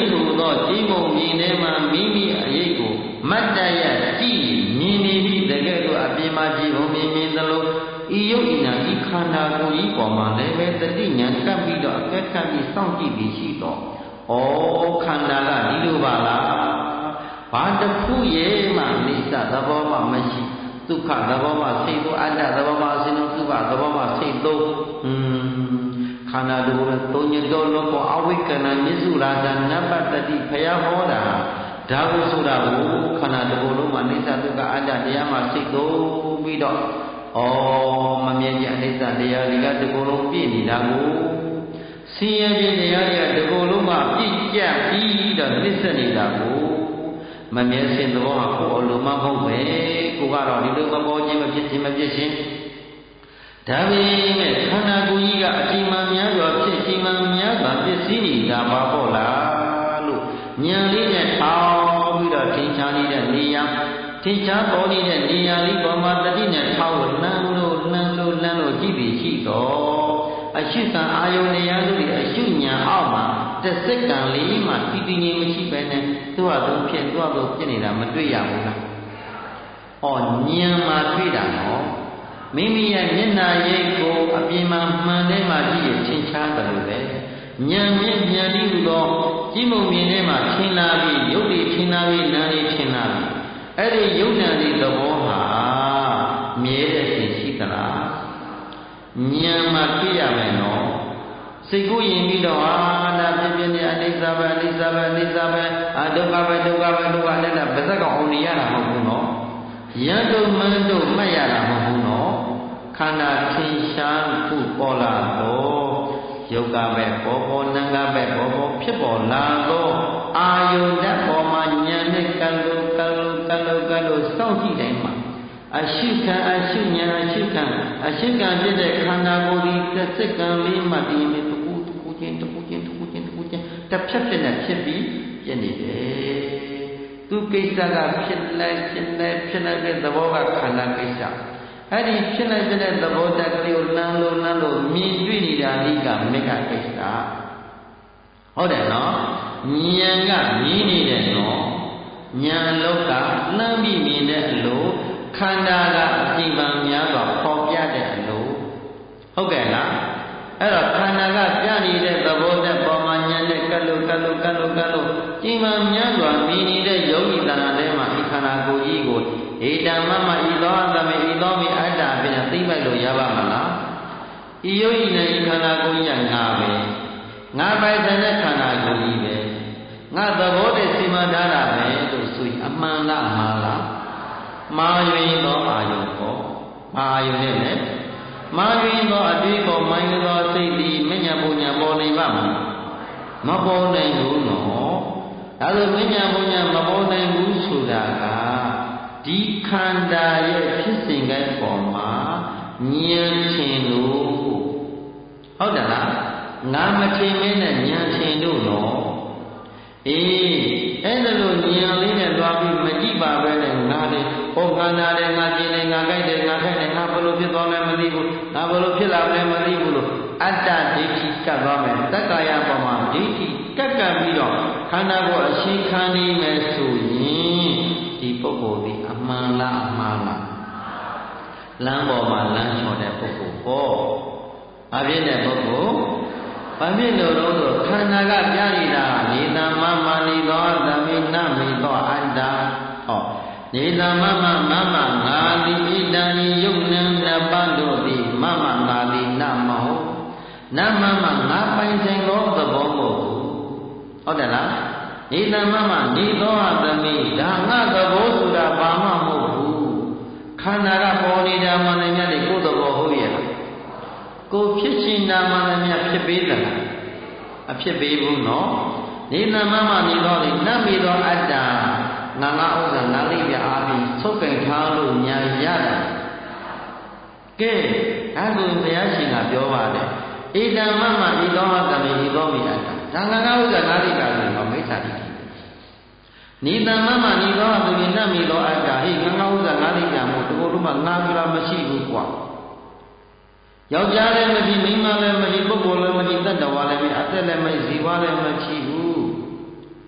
သောဒီမုံမြင်ထဲမှာမိမိအရေးကိုမတ်တရကြည့်မြင်နေပြီတကယ်လို့အပြင်မှာကြည့်ဖို့မြင်မြင်သလိုဤယုတ်ဤနာဤခန္ဓာကိုယ်ကြီးပေါ်မှာလည်းပဲတတိညာကပ်ပြီးတော့အကဲခတ်ပြီးစောင့်ကြည့်ပြီးရှိတော့ဩခန္ဓာကဒီလိုပါလားဘာတစ်ခုရဲ့မှအိဋ္ဌသဘောမှမရှိဒုက္ခသဘောမှစိတ်တို့အတ္တသဘောမှအစဉ်လုံးဒုက္ခသဘောမှစိတ်တို့ဟွန်းခန္ဓာတို့သုံးညတော်လုံးပေါ်အဝိကဏမြစ္စုရာဇနပတ္တိဖယားဟောတာဒါဟုဆိုတာကိုခန္ဓာတစ်ခုလုံးမှာအိဋ္ဌဒုက္ခအတ္တတရားမှစိတ်တို့ပြီးတော့ဩမမြင်ကြအိဋ္ဌတရားတွေကတစ်ခုလုံးပြည့်နေတာကိုဆင်းရဲခြင်းတရားတွေကတစ်ခုလုံးကပြည့်ကျက်ပြီးတော့ပြည့်စက်နေတာကိုမမြင်စဉ်သဘောဟာကိုယ်အလိုမှမဟုတ်ပဲကိုကတော့ဒီလိုမပေါ်ခြင်းမဖြစ်ခြင်းမဖြစ်ခြင်းဒါပေမဲ့ခန္ဓာကိုယ်ကြီးကအချိန်မှများစွာဖြစ်ချိန်မှများစွာပြည့်စည်နေတာပါပေါ့လားလို့ဉာဏ်လေးနဲ့ထောင်းပြီးတော့ထင်ရှားနေတဲ့နေရာထင်ရှားပေါ်နေတဲ့နေရာလေးပေါ်မှာတတိနဲ့ထောက်လို့လမ်းလို့လမ်းလို့လမ်းလို့ကြည့်ပြီးရှိတော့အရှိကံအာယုန်နေရာတို့အရှုဉာဏ်အောက်မှာတစ်စက္ကန့်လေးမှတည်တည်ငြိမ်မရှိပဲနဲ့သူ့ဟာသူဖြစ်သူ့ဟာသူဖြစ်နေတာမတွေ့ရဘူးလား။ဩဉာဏ်မှာတွေ့တာနော်မိမိရဲ့မျက်နာရိပ်ကိုအပြင်မှာမှန်ထဲမှာကြည့်ရင်ထင်ရှားတယ်လို့ပဲဉာဏ်မြင့်ဉာဏ်ဤဟူသောကြည့်မုံမြင်ထဲမှာထင်လာပြီးရုပ်တွေထင်လာပြီးနာမ်တွေထင်လာပြီးအဲ့ဒီယုတ်ဉာဏ်ဒီသဘောဟာမြဲတဲ့ရှင်ရှိသလားဉာဏ်မှာတွေ့ရမယ်နော်စိတ်ကိုယင်ပြီးတော့အာနာပြပြနေအနိစ္စပဲအနိစ္စပဲအနိစ္စပဲအဒုက္ခပဲဒုက္ခပဲဒုက္ခနဲ့ပါဇက်ကောင်အောင်နေရတာမဟုတ်ဘူးနော်ယံတို့မန်းတို့မှတ်ရတာမဟုတ်ဘူးနော်ခန္ဓာထင်ရှားခုပေါ်လာတော့ယုတ်ကပဲပေါ်ပေါ်နံကပဲပေါ်ပေါ်ဖြစ်ပေါ်လာတော့အာယုန်ဓာတ်ပေါ်မှာဉာဏ်နဲ့ကံလို့ကံလို့ကံလို့ကံလို့စောင့်ကြည့်တိုင်းမှာအရှိခံအရှိဉာဏ်အရှိခံအရှိခံဖြစ်တဲ့ခန္ဓာကိုယ်ဒီသက်စက္ကန့်လေးမှတည်နေတကူတကူချင်းတကူချင်းတကူချင်းတကူချင်းတစ်ဖြတ်ဖြတ်နဲ့ဖြစ်ပြီးပြည့်နေတယ်သူကိစ္စကဖြစ်လိုက်ဖြစ်လိုက်ဖြစ်လိုက်တဲ့သဘောကခန္ဓာကိစ္စအဲ့ဒီဖြစ်လိုက်တဲ့သဘောတက်ကလေးကိုလမ်းလို့လမ်းလို့မြင်တွေ့နေတာဒီကမေဃကိစ္စဟုတ်တယ်နော်ဉာဏ်ကမြင်နေတယ်နော်ဉာဏ်လောကလမ်းပြီးမြင်တဲ့အလိုခန္ဓာကအကြိမ်ပံများစွာပေါ်ပြတဲ့အလိုဟုတ်ကဲ့လားအဲ့တော့ခန္ဓာကပြနေတဲ့သဘောတက်ပေါ်မှာဉာဏ်နဲ့ကတ်လို့ကတ်လို့ကတ်လို့ကတ်လို့ကြိမ်ပံများစွာမြင်နေတဲ့ယောဂီတဏ္ဍာထဲမှာဒီခန္ဓာကိုယ်ကြီးကိုဧတံမမဤသောအတမေဤသောမိအတ္တဖြင့်သိပိုက်လို့ရပါမလားဤယောဂီနဲ့ဤခန္ဓာကိုယ်ကြီးကငါပဲငါပိုင်တဲ့ခန္ဓာကိုယ်ကြီးပဲငါသဘောတည်းစီမံထားတာပဲလို့ဆိုရင်အမှန်လားမှားလားမာယွင်သောအာယုန်ပေါ်မာယွင်နဲ့လည်းမာယွင်သောအတွေ့ပေါ်မိုင်းသောစိတ်သည်မညာပုံညာပေါ်နေပါမလားမပေါ်နိုင်ဘူးနော်ဒါဆိုမညာပုံညာမပေါ်နိုင်ဘူးဆိုတာကဒီခန္ဓာရဲ့ဖြစ်စဉ်ကပေါ်မှာဉာဏ်ထင်လို့ဟုတ်တယ်လားငါမထင်မဲနဲ့ဉာဏ်ထင်လို့နော်အေးအဲ့ဒါလို့ဉာဏ်လေးနဲ့တွားပြီးမကြည့်ပါပဲနဲ့ငါလေးဟောခန္ဓာလေးငါကျင်နေငါကြိုက်တယ်ငါခိုက်တယ်ငါဘလို့ဖြစ်သွားလဲမသိဘူးငါဘလို့ဖြစ်လာလဲမသိဘူးလို့အတ္တဒိဋ္ဌိကပ်သွားမယ်တက္ကာယပမာဒိဋ္ဌိကပ်ကပ်ပြီးတော့ခန္ဓာကိုယ်အရှိခံနေမယ်ဆိုရင်ဒီပုဂ္ဂိုလ်ဒီအမှန်လားအမှားလားလမ်းပေါ်မှာလမ်းချော်တဲ့ပုဂ္ဂိုလ်ပေါ့အပြည့်တဲ့ပုဂ္ဂိုလ်ဘာဖြစ်လို့လဲဆိုခန္ဓာကပြနေတာနေတမမနေသောသမိနမေသောအတ္တဟောနေတမမမမငါတိဣတံယုတ်နံနပတို့သည်မမငါတိနမဟုတ်နမမငါပိုင်ဆိုင်သောသဘောမဟုတ်ဘူးဟုတ်တယ်လားနေတမမနေသောသမိဒါငါသဘောဆိုတာဘာမှမဟုတ်ဘူးခန္ဓာကပေါ်နေတာမှန်တယ်မြတ်ဒီကိုယ်သဘောဟုတ်ရဲ့ကိုဖြစ်ချင်တာမှန်တယ်ဖြစ်ပေးသလားအဖြစ်ပေးဘူးနော်နေတမမနေတော့လေနတ်မီသောအတ္တငါငါဥစ္စာနာလိပြအားဖြင့်သုတ်ကင်ထားလို့ညာရတာကဲဒါကိုဘုရားရှင်ကပြောပါတယ်ဧတံမမဤသောသမေဤသောမိအတ္တဒါငါငါဥစ္စာနာလိပြဆိုတော့မိစ္ဆာတိနေတမမနေသောသူနတ်မီသောအတ္တဟိငါငါဥစ္စာနာလိပြမို့ဒီလိုတော့မှငါကြတာမရှိဘူးကွာယောက်ျားလည်းမရှိမိန်းမလည်းမရှိပုဂ္ဂိုလ်လည်းမရှိတတ္တဝါလည်းမရှိအသက်လည်းမရှိဇီဝလည်းမရှိဘူး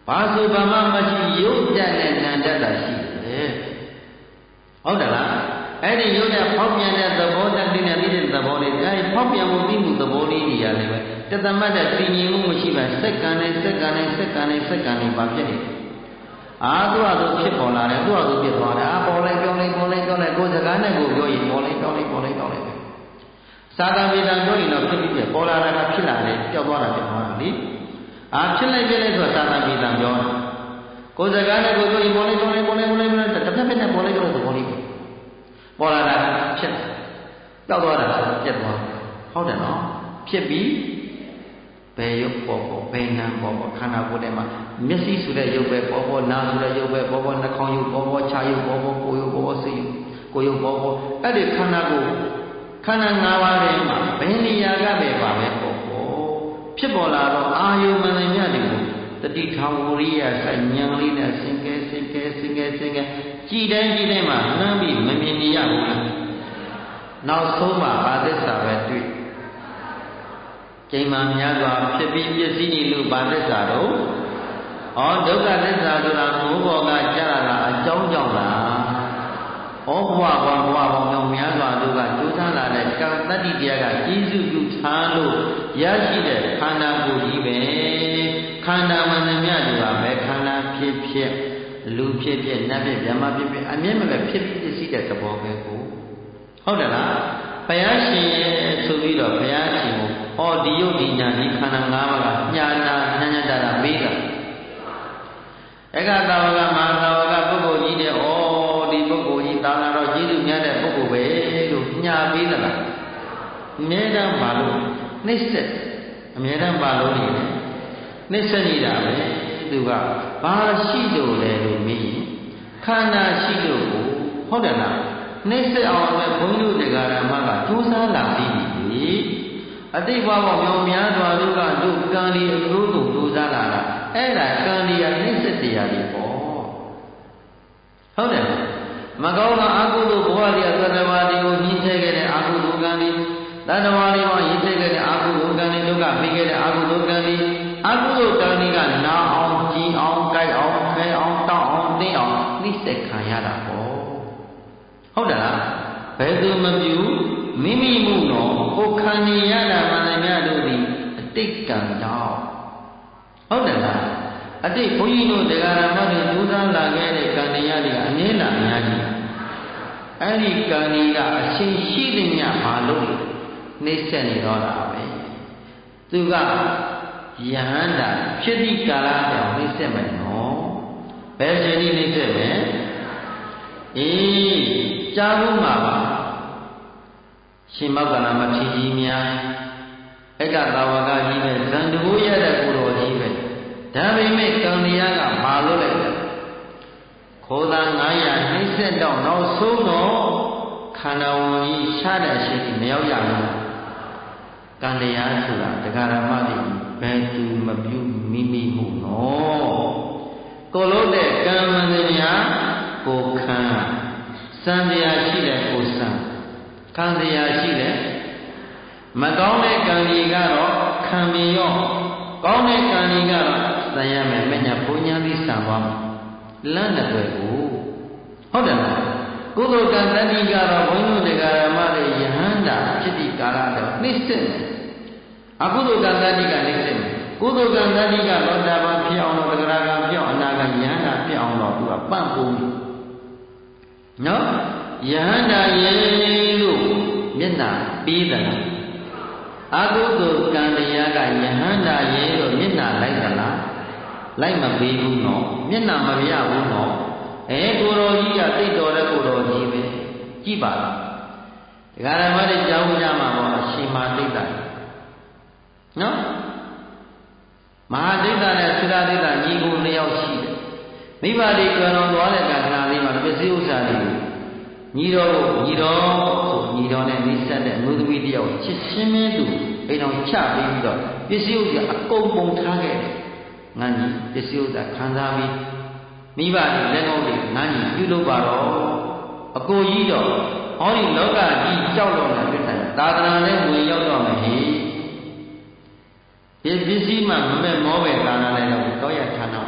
ဘာဆိုဘာမှမရှိရုပ်တတ်နဲ့နံတတ်တာရှိတယ်ဟုတ်တယ်လားအဲ့ဒီရုပ်တတ်ဖောက်ပြန်တဲ့သဘောတတ်တဲ့နဲ့သိတဲ့သဘောလေးအဲ့ဒီဖောက်ပြန်မှုသိမှုသဘောလေးတွေရတယ်ပဲတသမတ်တဲ့တည်ငြိမ်မှုမရှိပါစက္ကန့်နဲ့စက္ကန့်နဲ့စက္ကန့်နဲ့စက္ကန့်နဲ့ဘာဖြစ်နေအာသူ့အတူဖြစ်ပေါ်လာတယ်သူ့အတူဖြစ်သွားတယ်အာပေါ်လိုက်ပြောင်းလိုက်ပေါ်လိုက်ပြောင်းလိုက်ကိုယ်စကားနဲ့ကိုပြောရင်ပေါ်လိုက်ပြောင်းလိုက်ပေါ်လိုက်ပြောင်းလိုက်စာတံဝေဒံပြောရင်တော့ဖြစ်ပြီးပေါ်လာတာကဖြစ်လာတယ်ပျောက်သွားတာဖြစ်သွားတယ်လေအာဖြစ်လိုက်ပြလိုက်ဆိုတာစာတံဝေဒံပြောတာကိုယ်စကားနဲ့ကိုပြောရင်ပေါ်လိုက်ပြောင်းလိုက်ပေါ်လိုက်ပေါ်လိုက်ပေါ်လိုက်တစ်ဖက်ဖက်နဲ့ပေါ်လိုက်ပြောတဲ့သဘောလေးပေါ်လာတာဖြစ်ပျောက်သွားတာပြတ်သွားဟုတ်တယ်နော်ဖြစ်ပြီးဘယ်ရုပ်ပေါ်ပေါ်ဘယ်နာပေါ်ပေါ်ခန္ဓာကိုယ်ထဲမှာမျက်စိဆိုတဲ့ရုပ်ပဲပေါ်ပေါ်နားဆိုတဲ့ရုပ်ပဲပေါ်ပေါ်နှာခေါင်းရုပ်ပေါ်ပေါ်ခြားရုပ်ပေါ်ပေါ်ကိုယ်ရုပ်ပေါ်ပေါ်စိတ်ရုပ်ကိုယ်ရုပ်ပေါ်ပေါ်အဲ့ဒီခန္ဓာကိုယ်ခန္ဓာ၅ပါးထဲမှာဘယ်နေရာကပဲပါပဲပေါ်ပေါ်ဖြစ်ပေါ်လာတော့အာယုမန္တမြတ်တွေကိုတတိထောင်ဝရိယဆိုင်ဉာဏ်လေးနဲ့စင်ကဲစင်ကဲစင်ကဲစင်ကဲကြည်တိုင်းကြည်တိုင်းမှာနှမ်းပြီးမမြင်နေရဘူးလားနောက်ဆုံးမှာဘာသစ္စာပဲတွေ့ကျိန်မှများစွာဖြစ်ပြီးပစ္စည်းနေလို့ဘာသစ္စာတော့ဩဒုက္ခသစ္စာဆိုတာမိုးပေါ်ကကြာလာအကြောင်းကြောင့်လားဩဘဝဘောဘဝဘောမြောင်များစွာတို့ကကြိုးစားလာတဲ့ကံတတ္တိတရားကကျေးဇူးပြုထားလို့ရရှိတဲ့ခန္ဓာကိုယ်ကြီးပဲခန္ဓာမှန်သမျှတွေကပဲခန္ဓာဖြစ်ဖြစ်လူဖြစ်ဖြစ်နတ်ဖြစ်ဗျမဖြစ်ဖြစ်အမြဲမပဲဖြစ်ပြီးပစ္စည်းတဲ့သဘောပဲကိုဟုတ်တယ်လားဘုရားရှင်ရဲ့ဆိုပြီးတော့ဘုရားရှင်ကိုဟောဒီယုတ်ဒီညာဒီခန္ဓာ၅ပါးကညာနာဉာဏ်ဉာဏ်တာတာပေးတာဧကသာဝကမဟာသာဝကပုဂ္ဂိုလ်ကြီးတဲ့ဩဒီပုဂ္ဂိုလ်ကြီးသာနာတော့ကျေးဇူးများတဲ့ပုဂ္ဂိုလ်ပဲလို့ညာပေးသလားအမြဲတမ်းပါလို့နှိမ့်ဆက်အမြဲတမ်းပါလို့နေတယ်နှိမ့်ဆက်နေတာပဲသူကဘာရှိလို့လဲလို့မေးရင်ခန္ဓာရှိလို့ကိုဟုတ်တယ်လားနှိမ့်ဆက်အောင်ပဲဘုန်းကြီးတို့တရားဓမ္မကကြိုးစားလာပြီးပြီအတိတ်ဘဝမြောင်များစွာတို့ကတို့ကံဒီအကျိုးကိုကြိုးစားလာတာအဲ့ဒါကံဒီရနှိမ့်ဆက်တရားတွေပေါ့ဟုတ်တယ်မကောင်းသောအကုသိုလ်ဘဝတွေသတ္တဝါတွေကိုညှင်းဆဲခဲ့တဲ့အကုသိုလ်ကံတွေသတ္တဝါတွေမှာညှင်းဆဲခဲ့တဲ့အကုသိုလ်ကံတွေဒုက္ခပေးခဲ့တဲ့အကုသိုလ်ကံတွေအကုသိုလ်ကံတွေကနာအောင်ကြည်အောင်ကြိုက်အောင်ခဲအောင်တောက်အောင်တင်းအောင်နှိမ့်ဆက်ခံရတာပေါ့ဟုတ်တယ်လားဘယ်သူမပြုမိမိမှုတော့ကိုခံနေရတာမှန်တယ်များတို့ဒီအတိတ်ကံကြောင့်ဟုတ်တယ်လားအတိတ်ဘုန်းကြီးတို့တရားဓမ္မတွေဒုသလာခဲ့တဲ့ကံတရားတွေကအနည်းလားအများကြီးအဲ့ဒီကံတွေကအရှင်ရှိသည်များမလို့နှိမ့်ဆက်နေတော့တာပဲသူကယဟန္တာဖြစ်သည့်ကာလတောင်နှိမ့်ဆက်မယ်နော်ဘယ်ချိန်နှိမ့်ဆက်မယ်အေးကြားဘူးမှာပါရှင်မောက္ကလမထေရကြီးများဧကသာဝကကြီးပဲဇန်တဘိုးရတဲ့ကိုတော်ကြီးပဲဒါပေမဲ့ကံတရားကမာလို့လိုက်တယ်ခိုးသား၅ရာနှိမ့်ဆက်တော့နောက်ဆုံးတော့ခန္ဓာဝင်ကြီးရှားတဲ့အရှိမရောက်ရဘူးကံတရားဆိုတာတရားဓမ္မတွေဘယ်သူမပြုမိမိမှုနော်ကိုလို့တဲ့ကံမန္တရာကိုခံစံတရားရှိတဲ့ကိုစံခံတရားရှိတယ်မကောင်းတဲ့ကံတွေကတော့ခံပြီးရောကောင်းတဲ့ကံတွေကတော့သံရမယ်မညာဘုံညာပြီးစံသွားမှာလမ်းတဲ့ကိုဟုတ်တယ်လားကုသိုလ်ကံတတိကတော့ဘုန်းကြီးတို့တရားဓမ္မတွေယဟန္တာဖြစ်ဒီကာလတော့နှိမ့်စစ်မယ်အကုသိုလ်ကံတတိကနှိမ့်စစ်မယ်ကုသိုလ်ကံတတိကလောတာပန်ဖြစ်အောင်လို့တရားကံဖြစ်အောင်အနာကယဟန္တာဖြစ်အောင်တော့သူကပန့်ပုံးနော်ယဟန္တာရဲ့လို့မျက်နှာပေးသလားအကုသိုလ်ကံတရားကယဟန္တာရဲ့လို့မျက်နှာလိုက်သလားလိုက်မပေးဘူးနော်မျက်နှာမပြဘူးနော်အဲကိုတော်ကြီးကတိတ်တော်တဲ့ကိုတော်ကြီးပဲကြည့်ပါလားဒကာဓမ္မတွေကြောင်းကြမှာပေါ့အရှင်မတိတ်တာနော်မဟာဒိဋ္ဌနဲ့သုရဒိဋ္ဌညီကိုနှစ်ယောက်ရှိတယ်မိဘတွေကြွယ်တော်သွားတဲ့ကံခဏလေးမှာပစ္စည်းဥစ္စာတွေညီတော်ညီတော်ဆိုညီတော်နဲ့နိစ္စတဲ့အမျိုးသမီးတယောက်ချစ်ချင်းမင်းသူအိမ်တော်ချပြီးပြီးတော့ပစ္စည်းဥစ္စာအကုန်ပုံထားခဲ့တယ်ငါညီပစ္စည်းဥစ္စာခံစားပြီးမိဘတွေလက်ကောက်တွေငါညီပြုလုပ်ပါတော့အကိုကြီးတော့ဟောဒီလောကကြီးကြောက်တော့နေပြတယ်သာသနာနဲ့ဝင်ရောက်တော့မယ်ဟိဒီပစ္စည်းမှမမဲ့မောပဲသာနာနဲ့တော့တော့ရဌာန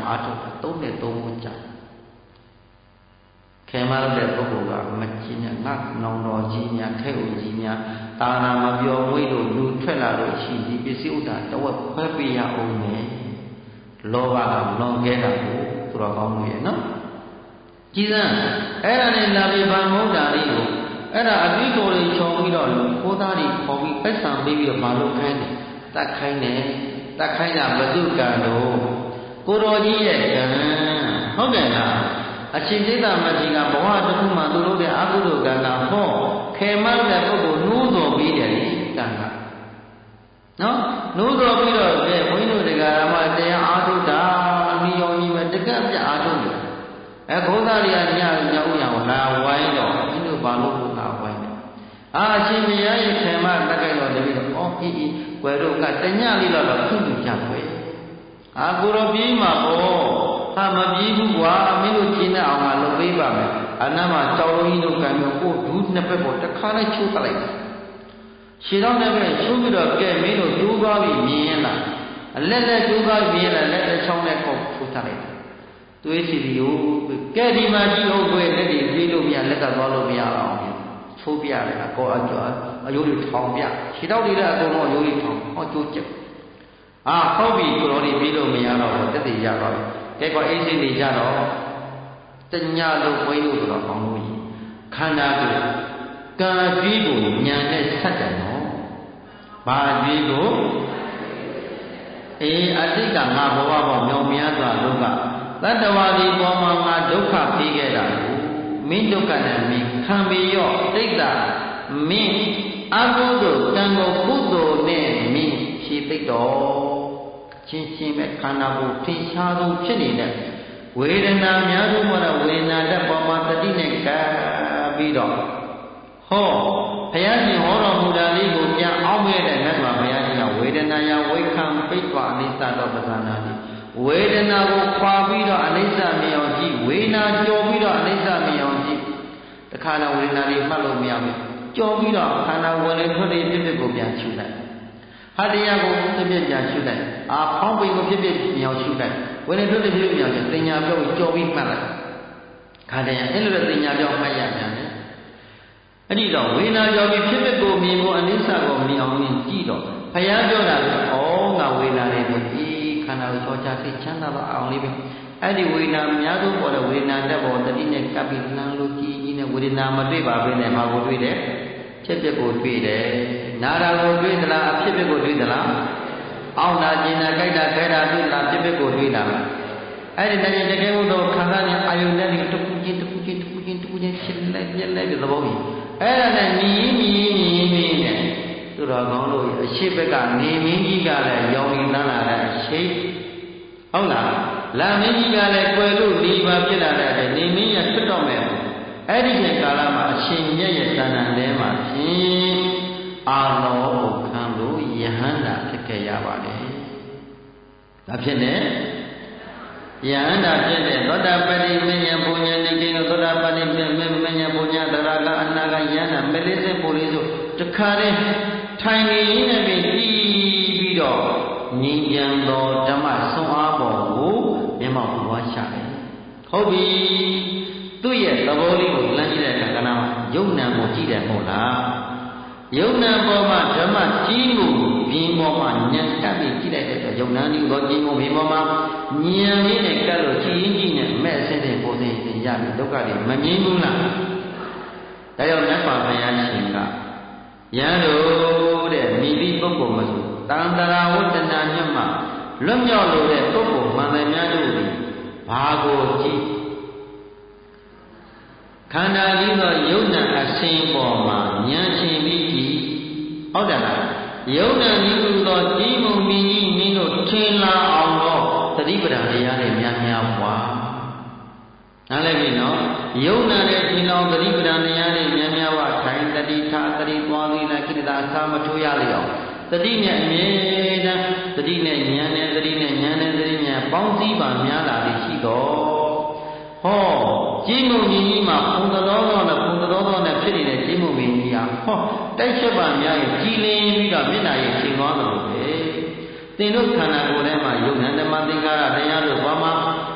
အားထုတ်တာသုံးနဲ့သုံးဖို့ကြာခေမလို့တဲ့ပုဂ္ဂိုလ်ကမကြည့်နဲ့ငါနောင်တော်ကြီးများခဲဥကြီးများတာနာမပြောမွေးလို့လူထွက်လာလို့ရှိဒီပစ္စည်းဥဒ္ဒါတဝက်ခွဲပေးရအောင်မယ်လောဘကလွန်ကဲတာကိုသူတော်ကောင်းလို့ရဲ့နော်ကြည်စမ်းအဲ့ဒါနဲ့လာပြီးဗာမုဒ္ဒါလေးကိုအဲ့ဒါအပြီးကိုယ်လေးချော်ပြီးတော့ကိုးသားတွေခေါ်ပြီးပက်ဆံပေးပြီးတော့မလုပ်ခိုင်းတယ်တတ်ခိုင်းတယ်တတ်ခိုင်းတာဘု து ကံတော့ကိုတော်ကြီးရဲ့ကံဟုတ်တယ်လားအရှင်သိတမကြီးကဘဝတစ်ခုမှသူတို့ရဲ့အကုသိုလ်ကံကဟောခေမတ်တဲ့ပုဂ္ဂိုလ်နှိုးတော်ပြီးတယ်ကံကနော်နှိုးတော်ပြီးတော့လေဘုန်းကြီးတို့တရားဓမ္မတရားအားထုတ်တာမိယောကြီးပဲတကက်ပြအားထုတ်တယ်အဲဘုရားတွေကညညောင်းရအောင်လာဝိုင်းတော့ဘုန်းတို့ဘာလို့ဘုရားဝိုင်းလဲအာအရှင်မယားရဲ့ခေမတ်တက်ကြတော့တပည့်တော့အော်အီအီကွယ်တို့ကတညလေးတော့တော့သူ့သူကြွယ်အာကိုရောပြေးမှာပေါ့ဟာမပြေးဘူးကွာမင်းတို့ကျင်းတဲ့အောင်ကလုပ်ပေးပါမယ်အနမ်းမှာကြောက်လုံးကြီးတို့ကံမျိုးကိုဒူးနှစ်ဘက်ပေါ်တစ်ခါလိုက်ချိုးတက်လိုက်ရှည်တော့လည်းပဲချိုးပြီးတော့ကဲမင်းတို့ဒူးသွားပြီးမြင်ရင်လားအလက်လက်ဒူးသွားမြင်ရင်လက်တစ်ချောင်းနဲ့ပေါ့ချိုးတက်လိုက်သွေးစီရီကိုကဲဒီမှာကြည့်ဟုတ်ကွယ်လက်တွေပြေးလို့မရလက်ကသွားလို့မရအောင်ချိုးပြတယ်အကောအကျော်အယိုးတွေထောင်ပြခြေတော့တွေလည်းအကုန်လုံးအယိုးတွေထောင်ဟောကျိုးချက်အာဟုတ်ပြီကိုတော်ဒီပြေးလို့မရတော့ဘူးတက်တည်ရတော့ကဲကွာအေးစိနေကြတော့တညလုံးဝိလို့ဆိုတော့ကောင်းလို့ကြီးခန္ဓာကိုကာကြွေးကိုညာနဲ့ဆက်တယ်နော်ဘာကြွေးကိုအေးအတိတ်ကငါဘဝပေါ်မြောင်များစွာဒုက္ခတတ္တဝါဒီပေါ်မှာငါဒုက္ခပေးခဲ့တာကိုမင်းဒုက္ခနဲ့မင်းခံပြီးရောတိတ်တာမင်းအကုသိုလ်ကံကိုကုသိုလ်နဲ့မင်းဖြေသိတော့ချင်းချင်းပဲခန္ဓာကိုထင်ရှားဆုံးဖြစ်နေတဲ့ဝေဒနာများဆုံးမှာဝေဒနာတဲ့ပေါ်မှာတတိနဲ့ကပ်ပြီးတော့ဟောဘုရားရှင်ဟောတော်မူတာလေးကိုပြန်အောက်မဲ့တဲ့မြတ်စွာဘုရားရှင်ကဝေဒနာယဝိခံပိဋ္ဌာအနိစ္စတော့ပဇာနာတိဝေဒနာကိုခွာပြီးတော့အနိစ္စမြင်အောင်ကြည့်ဝေဒနာကြော်ပြီးတော့အနိစ္စမြင်အောင်ကြည့်တခါတော့ဝေဒနာလေးမှတ်လို့မရဘူးကြော်ပြီးတော့ခန္ဓာကိုယ်လေးထွက်ပြီးဖြစ်ဖြစ်ကိုပြန်ရှုလိုက်ဟာတရားကိုဖြစ်ဖြစ်ပြန်ရှုလိုက်အာဖောင်းပိန်ကိုဖြစ်ဖြစ်မြောင်ရှုလိုက်ဝေဒနာထွက်ဖြစ်ဖြစ်မြောင်ရှုတင်ညာပြောပြီးကြော်ပြီးမှတ်လိုက်ခါတရားအဲ့လိုပဲတင်ညာပြောမှတ်ရပြန်တယ်အဲ့ဒီတော့ဝေဒနာကြော်ပြီးဖြစ်ဖြစ်ကိုမြင်ဖို့အနိစ္စကိုမြင်အောင်ကြည့်တော့ဘုရားပြောတာကဩငါဝေဒနာလေးကိုဒီခန္ဓာကိုချောချစိတ်ချမ်းသာတော့အောင်လေးပဲအဲ့ဒီဝေဒနာများသောပေါ်တဲ့ဝေဒနာတက်ပေါ်တတိနဲ့ကပ်ပြီးနှမ်းလို့ကြည်ကြီးနဲ့ဝေဒနာမတွေ့ပါဘဲနဲ့ဘာကိုတွေ့တယ်ဖြစ်ဖြစ်ကိုတွေ့တယ်နာတာကိုတွေ့သလားအဖြစ်ဖြစ်ကိုတွေ့သလားအောင်းတာကျင်တာကြိုက်တာခဲတာတွေ့လားဖြစ်ဖြစ်ကိုတွေ့တာအဲ့ဒီတကယ်တကယ်လို့ခန္ဓာနဲ့အာယုန်နဲ့တစ်ခုချင်းတစ်ခုချင်းတစ်ခုချင်းတစ်ခုချင်းရှင်းလိုက်ပြက်လိုက်တဲ့သဘောကြီးအဲ့ဒါနဲ့မြည်မြည်မြည်မြည်နဲ့သူတော်ကောင်းတို့အရှိဘက်ကနေမင်းကြီးကလည်းရောင်နေသန်းလာတဲ့အရှိဟုတ်လားလာမင်းကြီးကလည်းကွယ်လို့နေပါဖြစ်လာတဲ့နေမင်းရထွက်တော့မယ်အဲ့ဒီချိန်ကာလမှာအရှင်မြတ်ရဲ့တဏ္ဍာထဲမှာဖြင့်အာလောကိုခံလို့ယဟန္တာဖြစ်ခဲ့ရပါတယ်။ဒါဖြစ်နေယဟန္တာဖြစ်တဲ့သောတာပတိမဉ္ဇဉ်ဘုံဉာဏ်နေကိသောတာပတိမဉ္ဇဉ်ဘုံဉာဏ်သရကအနာကယဟန္တာမလေးစင်ပူလေးဆိုတခါတည်းထိုင်နေရင်းနဲ့ပြီးပြီးတော့ငြိမ်းချမ်းသောဓမ္မဆွမ်းအားပေါ်ကိုမျက်မှောက်ပွားရှာတယ်။ဟုတ်ပြီ။သူ့ရဲ့သဘောလေးကိုလမ်းကြည့်တဲ့အခါကနာမှာယုံနာကိုကြည့်တယ်မဟုတ်လား။ယုံနာပေါ်မှာဓမ္မကြီးမှုဘင်းပေါ်မှာဉာဏ်ကပ်ပြီးကြည့်လိုက်တဲ့အတွက်ယုံနာဒီသောကြီးမှုဘင်းပေါ်မှာဉာဏ်လေးနဲ့ကပ်လို့ကြည်ရင်ကြည်နဲ့မဲ့အစင်းတဲ့ပုံစံသင်ရပြီဒုက္ခတွေမမြင်ဘူးလား။ဒါကြောင့်မြတ်စွာဘုရားရှင်ကယံတို့တဲ့မိသည့်ပုဂ္ဂိုလ်မဆိုတန်တရာဝတ္တနာမြတ်မှာလွတ်မြောက်လို့တဲ့ပုဂ္ဂိုလ်မှန်တယ်များတို့သည်ဘာကိုကြည့်ခန္ဓာကြီးသောယုံနာအစဉ်ပေါ်မှာဉာဏ်ရှင်ပြီးကြည့်ဟုတ်တယ်လားယုံနာကြီးဟူသောကြီးမုံမြင့်ကြီးမင်းတို့ထင်လာအောင်တော့သတိပဋ္ဌာန်တရားတွေများများပွားနားလည်ပြီနော်ယုံနာတဲ့ထင်အောင်သတိပဋ္ဌာန်တရားတွေများများဝထိုင်တတိထားတတိသွားပြီးလိုက်ကိတ္တာအစာမထိုးရလေအောင်တတိနဲ့အမြဲတမ်းတတိနဲ့ဉာဏ်နဲ့တတိနဲ့ဉာဏ်နဲ့တတိနဲ့ပေါင်းစည်းပါများလာပြီးရှိတော့ဟောကြီးမုံကြီးကြီးမှာပုံတော်တော်နဲ့ပုံတော်တော်နဲ့ဖြစ်နေတဲ့ကြီးမုံကြီးကြီးဟာဟောတိုက်ချက်ပါများရင်ကြည်လင်ပြီးတော့မျက်နှာရင်ချိန်သွားတယ်လို့ပဲသင်တို့ခန္ဓာကိုယ်ထဲမှာယုံနာဓမ္မသင်္ခါရတရားတို့ဘာမှ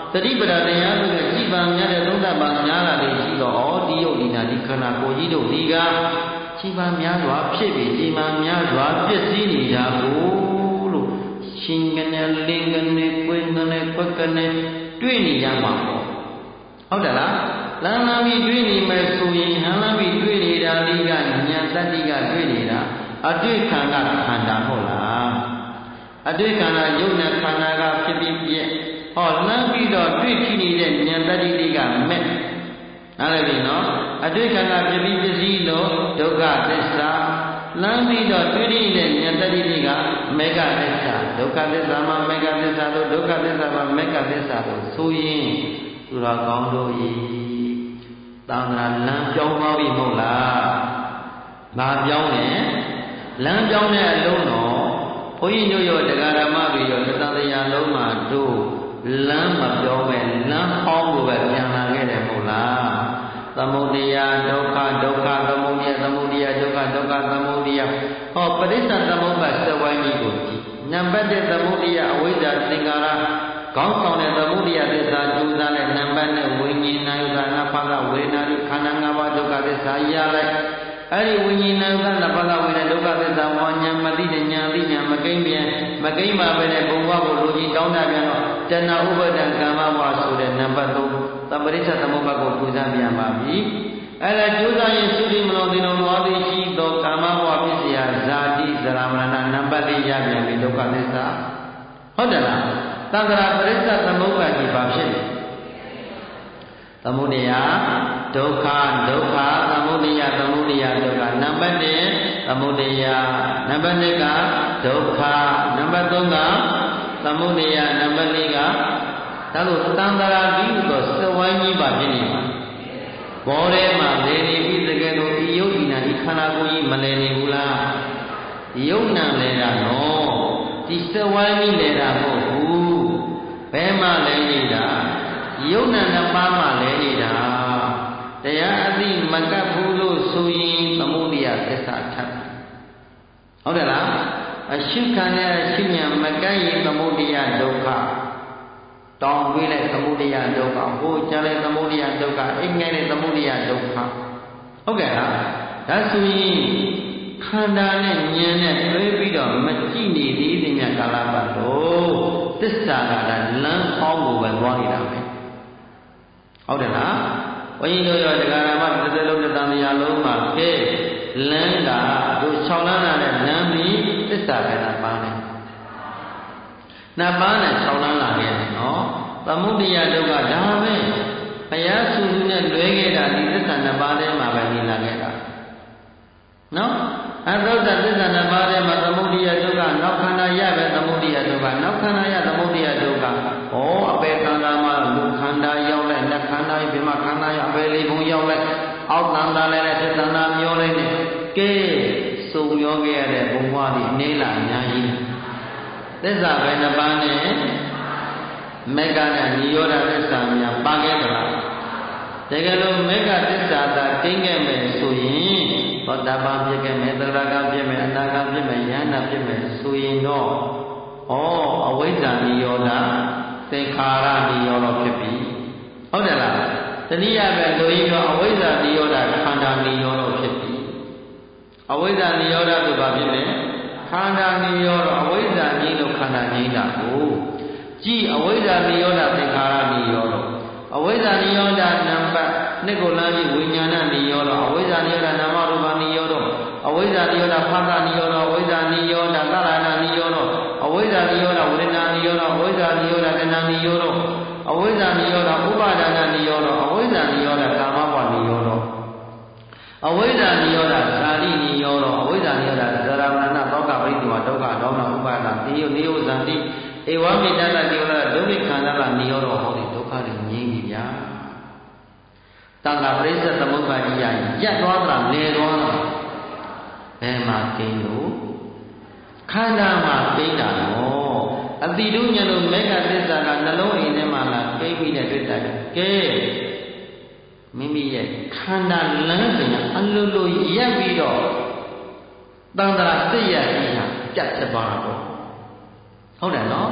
တတိပဒတရားတို့ကရှိပါများတဲ့သုံးသပ်ပါများလာလေရှိတော့ဩဒီယုတ်ဒီနာဒီခန္ဓာကိုယ်ကြီးတို့ဒီကရှိပါများစွာဖြစ်ပြီးရှိပါများစွာပြည့်စည်နေတာကိုလို့ရှင်ကနေလင်ကနေကွင်းကနေကွက်ကနေတွေ့နေရမှာပေါ့ဟုတ်တယ်လားလမ်းလမ်းပြီးတွေ့နေမယ်ဆိုရင်ဟန်လမ်းပြီးတွေ့နေတာဒီကဉာဏ်တတ္တိကတွေ့နေတာအတွေ့ခံကခန္ဓာဟုတ်လားအတွေ့ခန္ဓာယုတ်နဲ့ခန္ဓာကဖြစ်ပြီးပြည့်ဟောလမ်းပြီးတော့တွေ့ဖြစ်နေတဲ့ဉာဏ်တတ္တိတွေကမဲ့နားလည်ပြီနော်အတွေ့ခံကဖြစ်ပြီးပစ္စည်းလို့ဒုက္ခသစ္စာလမ်းပြီးတော့တွေ့နေတဲ့ဉာဏ်တတ္တိတွေကမေဃသစ္စာဒုက္ခသစ္စာမှာမေဃသစ္စာလို့ဒုက္ခသစ္စာမှာမေဃသစ္စာလို့ဆိုရင်သူတော်ကောင်းတို့ဤသံဃာလမ်းပြောင်းသွားပြီမဟုတ်လားမပြောင်းနဲ့လမ်းပြောင်းတဲ့အလုံးတော်ဘုန်းကြီးတို့ရောတရားဓမ္မတွေရောတန်တရားလုံးမှာတို့လမ်းမပြောင်းမဲ့လမ်းဟောင်းကိုပဲပြန်လာခဲ့တယ်မဟုတ်လားသမုဒယဒုက္ခဒုက္ခသမုဒယသမုဒယဒုက္ခဒုက္ခသမုဒယဟောပရိစ္ဆသမုပ္ပါစဝိုင်းကြီးကိုကြည့်နံပါတ်တစ်သမုဒယအဝိဇ္ဇာသင်္ကာရကောင်းဆောင်တဲ့သမုဒယသစ္စာကျူးစားတဲ့နံပါတ်နဲ့ဝိညာဉ်နာယုသနာဖသဝေဒနာခန္ဓာ၅ပါးဒုက္ခသစ္စာရလိုက်အဲ့ဒီဝိညာဉ်နာယုသနာဖသဝေဒနာဒုက္ခသစ္စာဝါညာမတိတဲ့ညာတိညာမကိမ့်ပြန်မကိမ့်ပါပဲနဲ့ဘုံဘဝကိုလူကြီးတောင်းတပြန်တော့တဏှာဥပါဒံကာမဘဝဆိုတဲ့နံပါတ်သုံးသပရိစ္ဆသမုပ္ပါကိုကျူးစားပြန်ပါပြီအဲ့ဒါကျူးစားရင်သုတိမနောတိနောဝါတိရှိသောကာမဘဝပစ္စယဇာတိဇရာမရဏနံပါတ်လေးရပြန်ပြီဒုက္ခသစ္စာဟုတ်တယ်လားသံဃာပရိစ္ဆသမုပ္ပါဒီပါဖြစ်တယ်သမုဒယဒုက္ခဒုက္ခသမုဒယသမုဒယဒုက္ခနံပါတ်တစ်သမုဒယနံပါတ်နှစ်ကဒုက္ခနံပါတ်သုံးကသမုဒယနံပါတ်လေးကဒါလို့သံဃာပြီးတော့စဝိုင်းကြီးပါဖြစ်နေပါဘောထဲမှာလေနေပြီးတကယ်လို့ဒီယုတ်ဒီနာဒီခန္ဓာကိုယ်ကြီးမလဲနေဘူးလားဒီယုတ်နံလဲတာနော်ဒီစဝိုင်းကြီးလဲတာမဟုတ်ဘူးဘယ်မှလဲနေတာယုတ်နံနှစ်ပါးမှလဲနေတာတရားအသိမကပ်ဘူးလို့ဆိုရင်သမုဒယသစ္စာထပ်ဟုတ်တယ်လားအရှုခံတဲ့အရှုဉာဏ်မကပ်ရင်သမုဒယဒုက္ခတောင်းပေးလိုက်သမုဒယဒုက္ခဟိုကြားလိုက်သမုဒယဒုက္ခအိမ်ငယ်တဲ့သမုဒယဒုက္ခဟုတ်ကဲ့လားဒါဆိုရင်ခန္ဓာနဲ့ဉာဏ်နဲ့တွဲပြီးတော့မကြည့်နေသေးသေးမြတ်ကာလပတ်တော့သစ္စာကလည်းလမ်းဟောင်းကိုပဲသွားနေတာပဲဟုတ်တယ်လားဘုန်းကြီးတို့ရောတရားဓမ္မတစ်သက်လုံးတစ်တန်တရားလုံးမှာကဲလမ်းကတို့၆လမ်းလာတဲ့လမ်းပြီးသစ္စာပဲလားပါနေနှစ်ပါးနဲ့၆လမ်းလာခဲ့တယ်နော်သမုဒယဒုက္ခဒါပဲဘုရားဆူဆူနဲ့လွဲခဲ့တာဒီသစ္စာနှစ်ပါးထဲမှာပဲနေလာခဲ့တာနော်အသုဒ္ဓသစ္စာနှစ်ပါးထဲမှာသမုဒယဒုက္ခနောက်ခန္ဓာရပဲသမုဒယဒုက္ခနောက်ခန္ဓာရသမုဒယဒုက္ခဩအပေခန္ဓာမှာလူခန္ဓာရောက်လိုက်လက်ခန္ဓာဗိမခန္ဓာရောက်အပေလေးဘုံရောက်လိုက်အောက်တန်တာလည်းသစ္စာနာမျောလိုက်တယ်ကဲစုံမျောခဲ့ရတဲ့ဘုံဘဝဒီနေလာအများကြီးသစ္စာပဲနှစ်ပါးနဲ့မေဃနဲ့နိရောဓသစ္စာများပါခဲ့သလားတကယ်လို့မေဃသစ္စာသာတင်းခဲ့မယ်ဆိုရင်သောတာပန်ဖြစ်ခဲ့မယ်သရဂံဖြစ်မယ်အနာဂံဖြစ်မယ်ယန္တာဖြစ်မယ်ဆိုရင်တော့ဩအဝိဇ္ဇာနိရောဓသင်္ခါရနိရောဓဖြစ်ပြီဟုတ်တယ်လားတနည်းအားဖြင့်လူကြီးတော့အဝိဇ္ဇာနိရောဓခန္ဓာနိရောဓဖြစ်ပြီအဝိဇ္ဇာနိရောဓဆိုပါဖြစ်မယ်ခန္ဓာနိရောဓအဝိဇ္ဇာငြိမ်းလို့ခန္ဓာငြိမ်းတာကိုကြည်အဝိဇ္ဇာနိရောဓသင်္ခါရနိရောဓအဝိဇ္ဇာနိရောဓနံပါတ်နှစ်ကိုလမ်းပြီးဝိညာဏနိရောဓအဝိဇ္ဇာနိရောဓနာမရူပနိရောဓအဝိဇ္ဇာနိရောဓဖသနိရောဓအဝိဇ္ဇာနိရောဓသရဏနိရောဓအဝိဇ္ဇာနိရောဓဝေဒနာနိရောဓအဝိဇ္ဇာနိရောဓတဏှာနိရောဓအဝိဇ္ဇာနိရောဓဥပါဒနာနိရောဓအဝိဇ္ဇာနိရောဓကာမဘဝနိရောဓအဝိဇ္ဇာနိရောဓဇာတိနိရောဓအဝိဇ္ဇာနိရောဓဇရာမရဏသောကပရိစ္ဆေဝဒုက္ခဒေါမနဥပါဒနာတိယနိရောဇန္တိဧဝမိတ္တတိယောဒုက္ခိခန္ဓာကနိရောဓဟောဒီဒုက္ခတွေငြိမ်းပြီဗျာတန်ခါပရိစ္ဆေသမုပ္ပါဒိယရက်သွားတာလဲသွားတာဘယ်မှာကိန်းလို့ခန္ဓာမှာကိန်းတာတော့အတိတုညလို့မေဃသစ္စာကနှလုံးအိမ်ထဲမှာလာကိန်းပြီးတဲ့တွေ့တာကဲမိမိရဲ့ခန္ဓာလမ်းစဉ်အလိုလိုရက်ပြီးတော့တန်ត្រာစိတ်ရည်ဟာပြတ်သွားတာပေါ့ဟုတ်တယ်နော်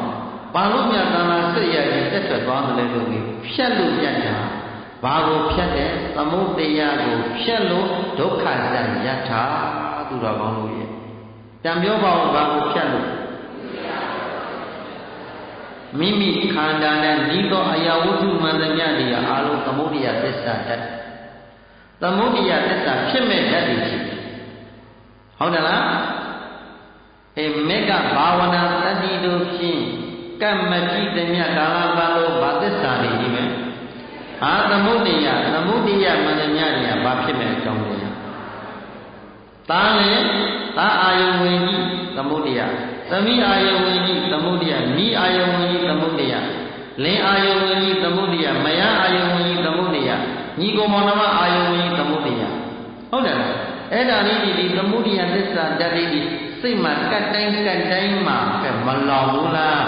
ဘာလို့မြတ်သာနာစိတ်ရည်တက်ထွက်သွားတယ်လဲလို့ဖြတ်လို့ပြတ်တာဘာကိုဖြတ်တဲ့သမုဒ္ဒရာကိုဖြတ်လို့ဒုက္ခစံယထာသူတော်ကောင်းလို့ရဲ့တံပြောပါဦးဘာကိုဖြတ်လို့မိမိခန္ဓာနဲ့ဤသောအရာဝတ္ထုမှန်သမျှတွေအားလုံးသမုဒ္ဒရာသစ္စာတတ်သမုဒ္ဒရာသစ္စာဖြစ်မဲ့တတ်တယ်ဖြစ်ဟုတ်တယ်လားအဲမေကဘာဝနာတတိတို့ဖြင့်ကမ္မတိသမျှကာလပတ်လုံးဘာသစ္စာတွေကြီးပဲအာသမုဒ္ဒရာသမုဒ္ဒရာမှန်သမျှတွေကဘာဖြစ်မဲ့အကြောင်းတရားတာလေတာအာယုဝင်ကြီးသမုဒ္ဒရာသမီးအာယုဝင်ကြီးသမုဒ္ဒရာမိအာယုဝင်ကြီးသမုဒ္ဒရာလင်းအာယုဝင်ကြီးသမုဒ္ဒရာမယအာယုဝင်ကြီးသမုဒ္ဒရာညီကိုမောင်နှမအာယုဝင်ကြီးသမုဒ္ဒရာဟုတ်တယ်လားအဲ့ဒါလေးဒီသမုဒ္ဒရာသစ္စာတတ်လေးဒီစိတ်မှာကတ်တိုင်းကတ်တိုင်းမှာကဲမလောင်ဘူးလား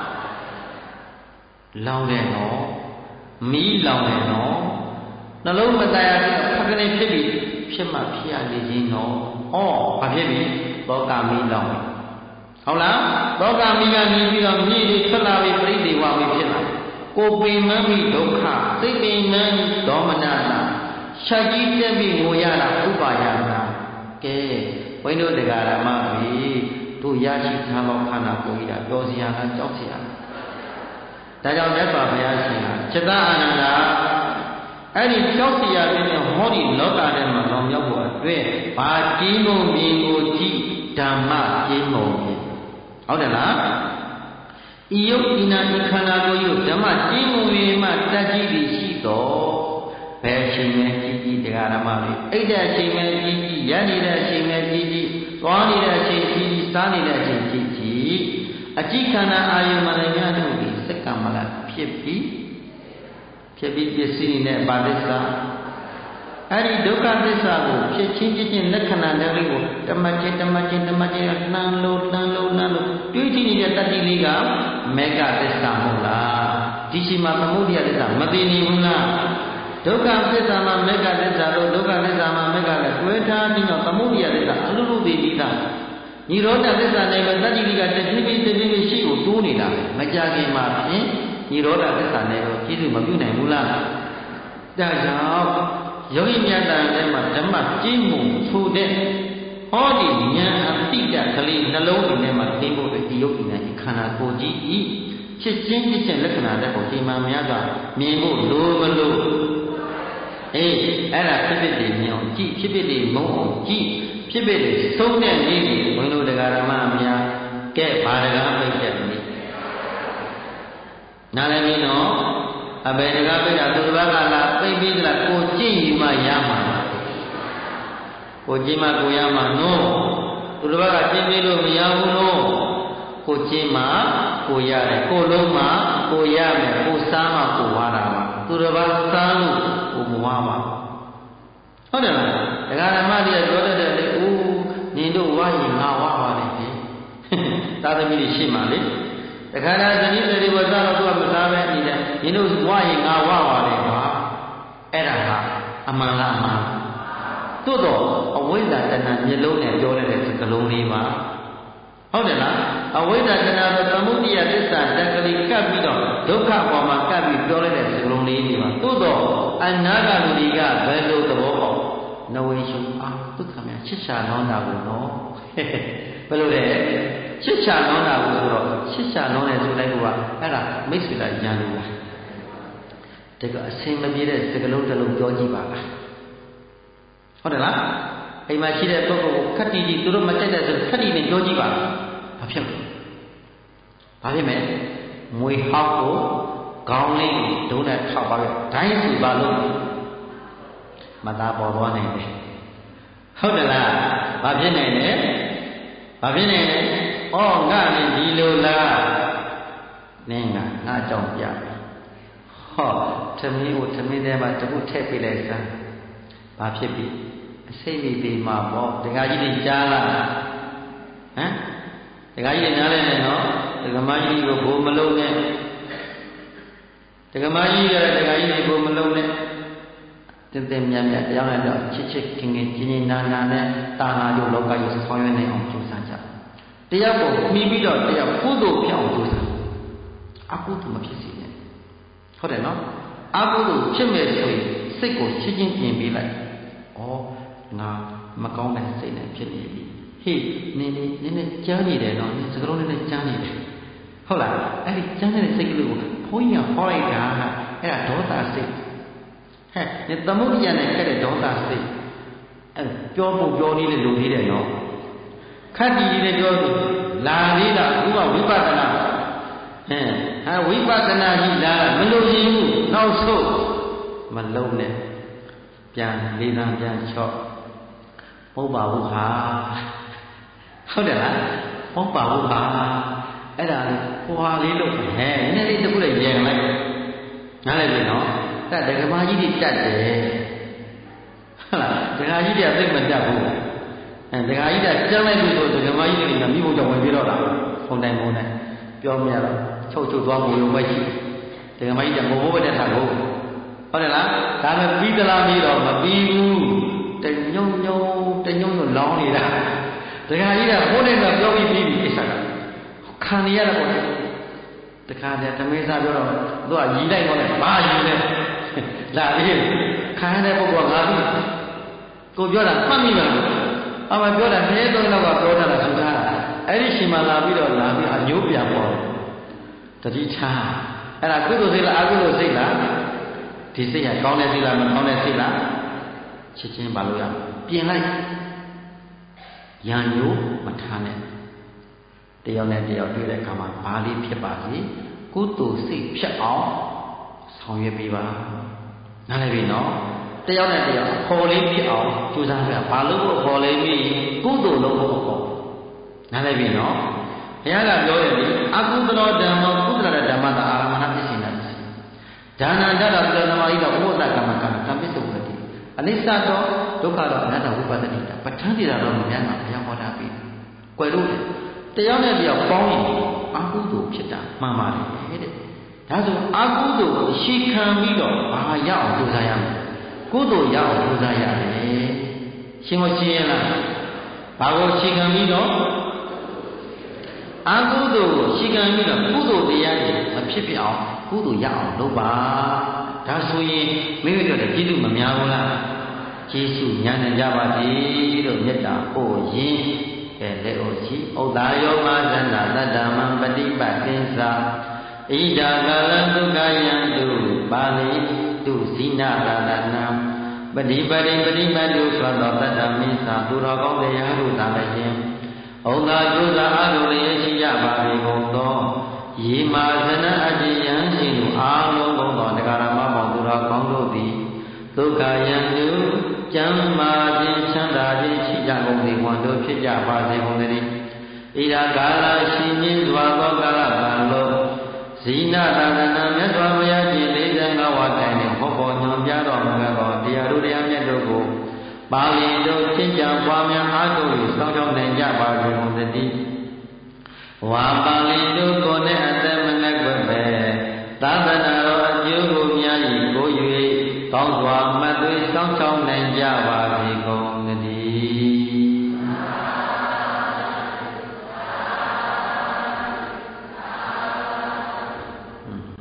လောင်တယ်နော်မီးလောင်တယ်နော်နှလုံးမတရားဘူးဖကနေဖြစ်ပြီးဖြစ်မှဖြစ်ရလေခြင်းနော်ဩဘာဖြစ်ပြီသောကမီးလောင်တယ်ဟုတ်လားသောကမီးကနေပြီးတော့မြေတွေထွက်လာပြီးပြိတိဝါပြီးဖြစ်လာကိုပင်မပြီးဒုက္ခစိတ်ပင်မပြီးဒေါမနတာချက်ကြီးတက်ပြီးငိုရတာဥပါယနာကဲဘုန်းတို့တရားဓမ္မပြီတို့ရရှိထားသောခန္ဓာကိုယ်ကြီးတာပြောစရာလားကြောက်စရာလားဒါကြောင့်မြတ်စွာဘုရားရှင်ကจิตအာနန္ဒာအဲ့ဒီကြောက်စရာပြင်းဟောဒီလောကထဲမှာလောင်မြောက်ဖို့အတွက်ဘာကြီးမုံမြင်ကိုကြည့်ဓမ္မကြီးမုံမြင်ဟုတ်တယ်လားဤယုတ်ဤနာဤခန္ဓာကိုယ်ယုတ်ဓမ္မကြီးမုံမြင်မှတတ်ကြည့်ပြီးရှိတော်ဘယ်အချိန်နဲ့ကြည့်ကြည့်တရားဓမ္မလေးအိတ်တဲ့အချိန်နဲ့ကြည့်ကြည့်ရနေတဲ့အချိန်နဲ့ကြည့်ကြည့်သွားနေတဲ့အချိန်ကြည့်ကြည့်စားနေတဲ့အချိန်ကြည့်ကြည့်အကြည့်ခန္ဓာအာယုမှလည်းများတို့ဒီစက္ကမလဖြစ်ပြီးဖြစ်ပြီးပစ္စည်းနဲ့ပါသစ္စာအဲ့ဒီဒုက္ခသစ္စာကိုဖြစ်ချင်းချင်းချင်းလက္ခဏာတွေလေးကိုတမချင်းတမချင်းတမချင်းနှမ်းလို့နှမ်းလို့နှမ်းလို့တွေးကြည့်နေတဲ့တတိလေးကမေဃသစ္စာမဟုတ်လားဒီရှိမှသမုဒိယသစ္စာမသိနေဘူးလားဒုက္ခသစ္စာမှာမေဃသစ္စာလို့ဒုက္ခသစ္စာမှာမေဃလည်းတွဲထားပြီးတော့သမုဒိယသစ္စာအလိုလိုသိပြီးသားညီရောဓသစ္စာနဲ့ပဲတတိလေးကတဖြည်းဖြည်းတဖြည်းဖြည်းရှိကိုတိုးနေတာပဲမကြခင်မှာဖြင့်ညီရောဓသစ္စာနဲ့တော့ကျေစုမပြုနိုင်ဘူးလားဒါကြောင့်ယောဂီမြတ်တန်ထဲမှာဓမ္မကျင့်မှုဆိုတဲ့ဟောဒီဉာဏ်အတိတ်ကလေးနှလုံးသွင်းထဲမှာသိဖို့ဒီယောဂီနဲ့ဒီခန္ဓာကိုယ်ကြီးဤဖြစ်ချင်းဖြစ်ချင်းလက္ခဏာတဲ့ကိုဒီမှာများစွာမြင်ဖို့လိုမလို့အေးအဲ့ဒါဖြစ်ဖြစ်တည်မြင်အောင်ကြည့်ဖြစ်ဖြစ်တည်မုန်းအောင်ကြည့်ဖြစ်ဖြစ်တည်သုံးတဲ့နည်းကြီးဘုန်းတော်တရားဓမ္မအများကဲဘာတကားပိတ်တဲ့နည်းနားလည်းမင်းတော့အဘယ်တကားပိတ်တာသူတစ်ပါးကလာပိတ်ပြီးသလားကိုကြည့်ယူမှရမှာကိုကြည့်မှကိုရမှာနော်သူတစ်ပါးကကြည့်ပြီးလို့မရဘူးနော်ကိုကြည့်မှကိုရတယ်ကိုလုံးမှကိုရမယ်ကိုစားမှကိုဝါတာပါသူတစ်ပါးစားလို့ကိုမဝါပါဟုတ်တယ်လားတရားဓမ္မတွေပြောတတ်တယ်လေဦးညီတို့ဝါရင်ငါဝါပါလေသာသမီတွေရှိမှလေတခါတည်းဇနီးတွေဝတ်စားတော့သူကမစားပဲနေတယ်ညီတို့ဝါရင်ငါဝါပါလေကွာအဲ့ဒါကအမှန်လားအမှန်သို့တော့အဝိဇ္ဇာတဏ္ဍမျက်လုံးနဲ့ပြောတဲ့စကားလုံးလေးပါဟုတ်တယ်လားအဝိဇ္ဇာတဏ္ဍဆိုသမုဒိယသစ္စာတက္ကလိကပ်ပြီးတော့ဒုက္ခပေါ်မှာကပ်ပြီးပြောလိုက်တဲ့စကားလုံးလေးတွေပါသို့တော့အနာဂတ်လူတွေကဘယ်လိုသဘောပေါက်နဝေရှုအာဒုက္ခများချစ်ချာလောင်းတာကိုနော်ဘယ်လိုလဲချစ်ချာလောင်းတာကိုဆိုတော့ချစ်ချာလောင်းတယ်ဆိုလိုက်လို့ကအဲ့ဒါမိတ်ဆွေလာရန်လို့လားတကအစင်မပြေတဲ့စကားလုံးတစ်လုံးပြောကြည့်ပါလားဟုတ်တယ်လားအိမ်မှာရှိတဲ့ပုဂ္ဂိုလ်ကိုခက်တီတီသူတို့မတက်တဲ့ဆိုခက်တီနဲ့ပြောကြည့်ပါဘာဖြစ်လဲဘာဖြစ်မလဲမွေဟောက်ကိုခေါင်းလေးဒုံးနဲ့ထောက်ပါပဲဒိုင်းစုပါလို့မသာပေါ်သွားနိုင်တယ်ဟုတ်တယ်လားဘာဖြစ်နိုင်လဲဘာဖြစ်နိုင်လဲဩငါလည်းဒီလိုလားနင်းကငါကြောင့်ပြဟောသမီးကိုသမီးထဲမှာတခုထည့်ပေးလိုက်စမ်းဘာဖြစ်ပြီအစိမ့်မိသေးမှာပေါ့ဒကာကြီးတွေကြားလားဟမ်ဒကာကြီးတွေနားလဲနေနော်ဒကမကြီးကိုဘိုးမလုံးနဲ့ဒကမကြီးကလည်းဒကာကြီးတွေဘိုးမလုံးနဲ့တင်တင်မြတ်မြတ်တရားနဲ့တော့ချစ်ချစ်ခင်ခင်ကျင်ကျင်နာနာနဲ့တာနာတို့လောကကြီးဆောင်ရွက်နေအောင်ကြိုးစားကြတယောက်ကိုမှီပြီးတော့တယောက်ကုသိုလ်ဖြစ်အောင်ကြိုးစားအကုသိုလ်မဖြစ်စေနဲ့ဟုတ်တယ်နော်အကုသိုလ်ဖြစ်မဲ့ဆိုရင်စိတ်ကိုချင်းချင်းပြင်ပေးလိုက်ဩငါမကောင်းတဲ့စိတ်နဲ့ဖြစ်နေပြီဟေ့နင်းနင်းနင်းနင်းကြမ်းနေတယ်နော်စကလုံးနဲ့ကြမ်းနေတယ်ဟုတ်လားအဲ့ဒီကြမ်းနေတဲ့စိတ်ကလေးကိုဘုန်းကြီးကဟောလိုက်တာအဲ့ဒါဒေါသစိတ်ဟဲ့ဒီသမုဒိယနဲ့ခဲ့တဲ့ဒေါသစိတ်အဲ့ပြောဖို့ပြောနေတယ်လို့နေတယ်နော်ခက်တီကြီးနဲ့ပြောလို့လာသေးတာဥပဝိပဿနာဟဲ့ဟာဝိပဿနာကြီးလာမလို့ရင်ဘူးနောက်ဆုံးမလုံးနဲ့ပြန်လေးသံပြန်ချော့မဟုတ်ပါဘူးဟာဟုတ်တယ်လားမဟုတ်ပါဘူးဟာအဲ့ဒါလေဟွာလေးလို့ဟဲ့နည်းနည်းလေးတခုလည်းရင်လိုက်နားလည်ပြီနော်အဲ့ဒကမာကြီးတွေတတ်တယ်ဟုတ်လားဒကာကြီးတွေကသိမတတ်ဘူးအဲဒကာကြီးကကျမ်းလိုက်ပြီဆိုဒကမာကြီးတွေကမိဖို့ကြောင့်ဝင်ပြတော့တာဖုန်တိုင်ဖုန်တိုင်ပြောမရတော့ချုပ်ချုပ်သွားကိုရုံပဲရှိဒကမာကြီးကဘိုးဘိုးပဲတက်တာကိုဟုတ်တယ်လားဒါပေမဲ့ပြီးသလားပြီးတော့မပြီးဘူးတညုံညုံတညုံညုံလောင်းနေတာဒကာကြီးကဘိုးနဲ့ကပြောပြီးပြီးပြီကိစ္စကခံရရတော့တခါတည်းတမေးစားပြောတော့သူကရီလိုက်တော့လေဘာရီလဲလာပြီခံရတဲ့ပုဂ္ဂိုလ်ကငါပြီကိုပြောတာမှတ်မိလားအမပြောတာနေတော့တော့ပြောတာလားသူကအဲ့ဒီရှင်မလာပြီးတော့လာပြီးအညိုးပြန်ပေါ်တတိထားအဲ့ဒါကုသိုလ်စိတ်လားအကုသိုလ်စိတ်လားဒီစိတ်ကကောင်းတဲ့စိတ်လားမကောင်းတဲ့စိတ်လားချက်ချင်းပါလို့ရပြင်လိုက်ရန်ညိုးမထားနဲ့တယောက်နဲ့တယောက်တွေ့တဲ့အခါမှာဘာလေးဖြစ်ပါစေကုသိုလ်စိတ်ဖြစ်အောင်ဆောင်ရွက်ပေးပါနားလည်ပြီနော်တယောက်နဲ့တယောက်ခေါ်လေးဖြစ်အောင်ကြိုးစားကြဘာလို့ကိုခေါ်လေးပြီးကုသိုလ်လုပ်ဖို့ခေါ်နားလည်ပြီနော်ဘုရားကပြောတယ်လေအကုသလောဓမ္မောကုသလဓမ္မတာအာရမဏပစ္စေနာဒါနန္တရပရဏမဟိတဥပဒကမ္မကံသံပစ္စုပ္ပတိအနိစ္စတော့ဒုက္ခတော့အနတ္တဝိပဿနိတာပဋ္ဌာန်းတိတာတော့ဉာဏ်မှာဘုရားဟောတာပြီးကွယ်လို့တယောက်နဲ့တယောက်ပေါင်းရင်အကုသိုလ်ဖြစ်တာမှန်ပါတယ်တဲ့ဒါဆိုအကုသိုလ်ကိုရှေ့ခံပြီးတော့ဘာရအောင်ကြိုးစားရမလဲကုသိုလ်ရအောင်ကြိုးစားရတယ်ရှင်းမရှင်းရလားဘာကိုရှေ့ခံပြီးတော့အကုသိုလ်ကိုရှေ့ခံပြီးတော့ကုသိုလ်တရားတွေမဖြစ်ဖြစ်အောင်ကုသိုလ်ရအောင်လုပ်ပါဒါဆိုရင်မိမိတို့လည်းကျေးဇူးမများဘူးလားကျေးဇူးများနေကြပါစေလို့မေတ္တာပို့ရင်ကဲလက်အိုရှိဥဒ္ဒါယောမသန္တာတတ္တမံပฏิပတ်သင်္စာဣဒာကလသုခယံတုပါဠိတုဇိနသာသနာပฏิပရိပฏิပတ်တုသောတတ္တမိစ္ဆာသူတော်ကောင်းတရားတို့သာလည်းခြင်းဥဒ္ဒါကျိုးသာအလိုလည်းရှိကြပါပေကုန်သောယေမာဇနအကျဉ်ယံရှိသူအာလုံးကုန်သောတရားဓမ္မပေါင်းသူတော်ကောင်းတို့သည်ဒုက္ခယံတုကျမ်းမာခြင်းချမ်းသာခြင်းရှိကြကုန်သည်ဝန်တို့ဖြစ်ကြပါစေကုန်သတည်းဣဒာကာလရှိခြင်းစွာသောကာလပတ်လုံးဇိနသာသနာမြတ်စွာဘုရားရှင်လေးဆယ်ငါးဝါးတိုင်နှင့်ဟောပေါ်ညွှန်ပြတော်မူသောတရားတို့တရားမြတ်တို့ကိုပါဠိတို့သင်ကြားပွားများအားထုတ်၍စောင့်ရှောက်နိုင်ကြပါစေကုန်သတည်းဝါပါဠိတို့ကိုယ်နဲ့အသက်မငတ်ွယ်ပဲသာသနာတော်အကျိုးကိုများ၏ကို၍ကောင်းစွာမှတ်သွေးစောင့်ရှောက်နိုင်ကြပါစေကုန်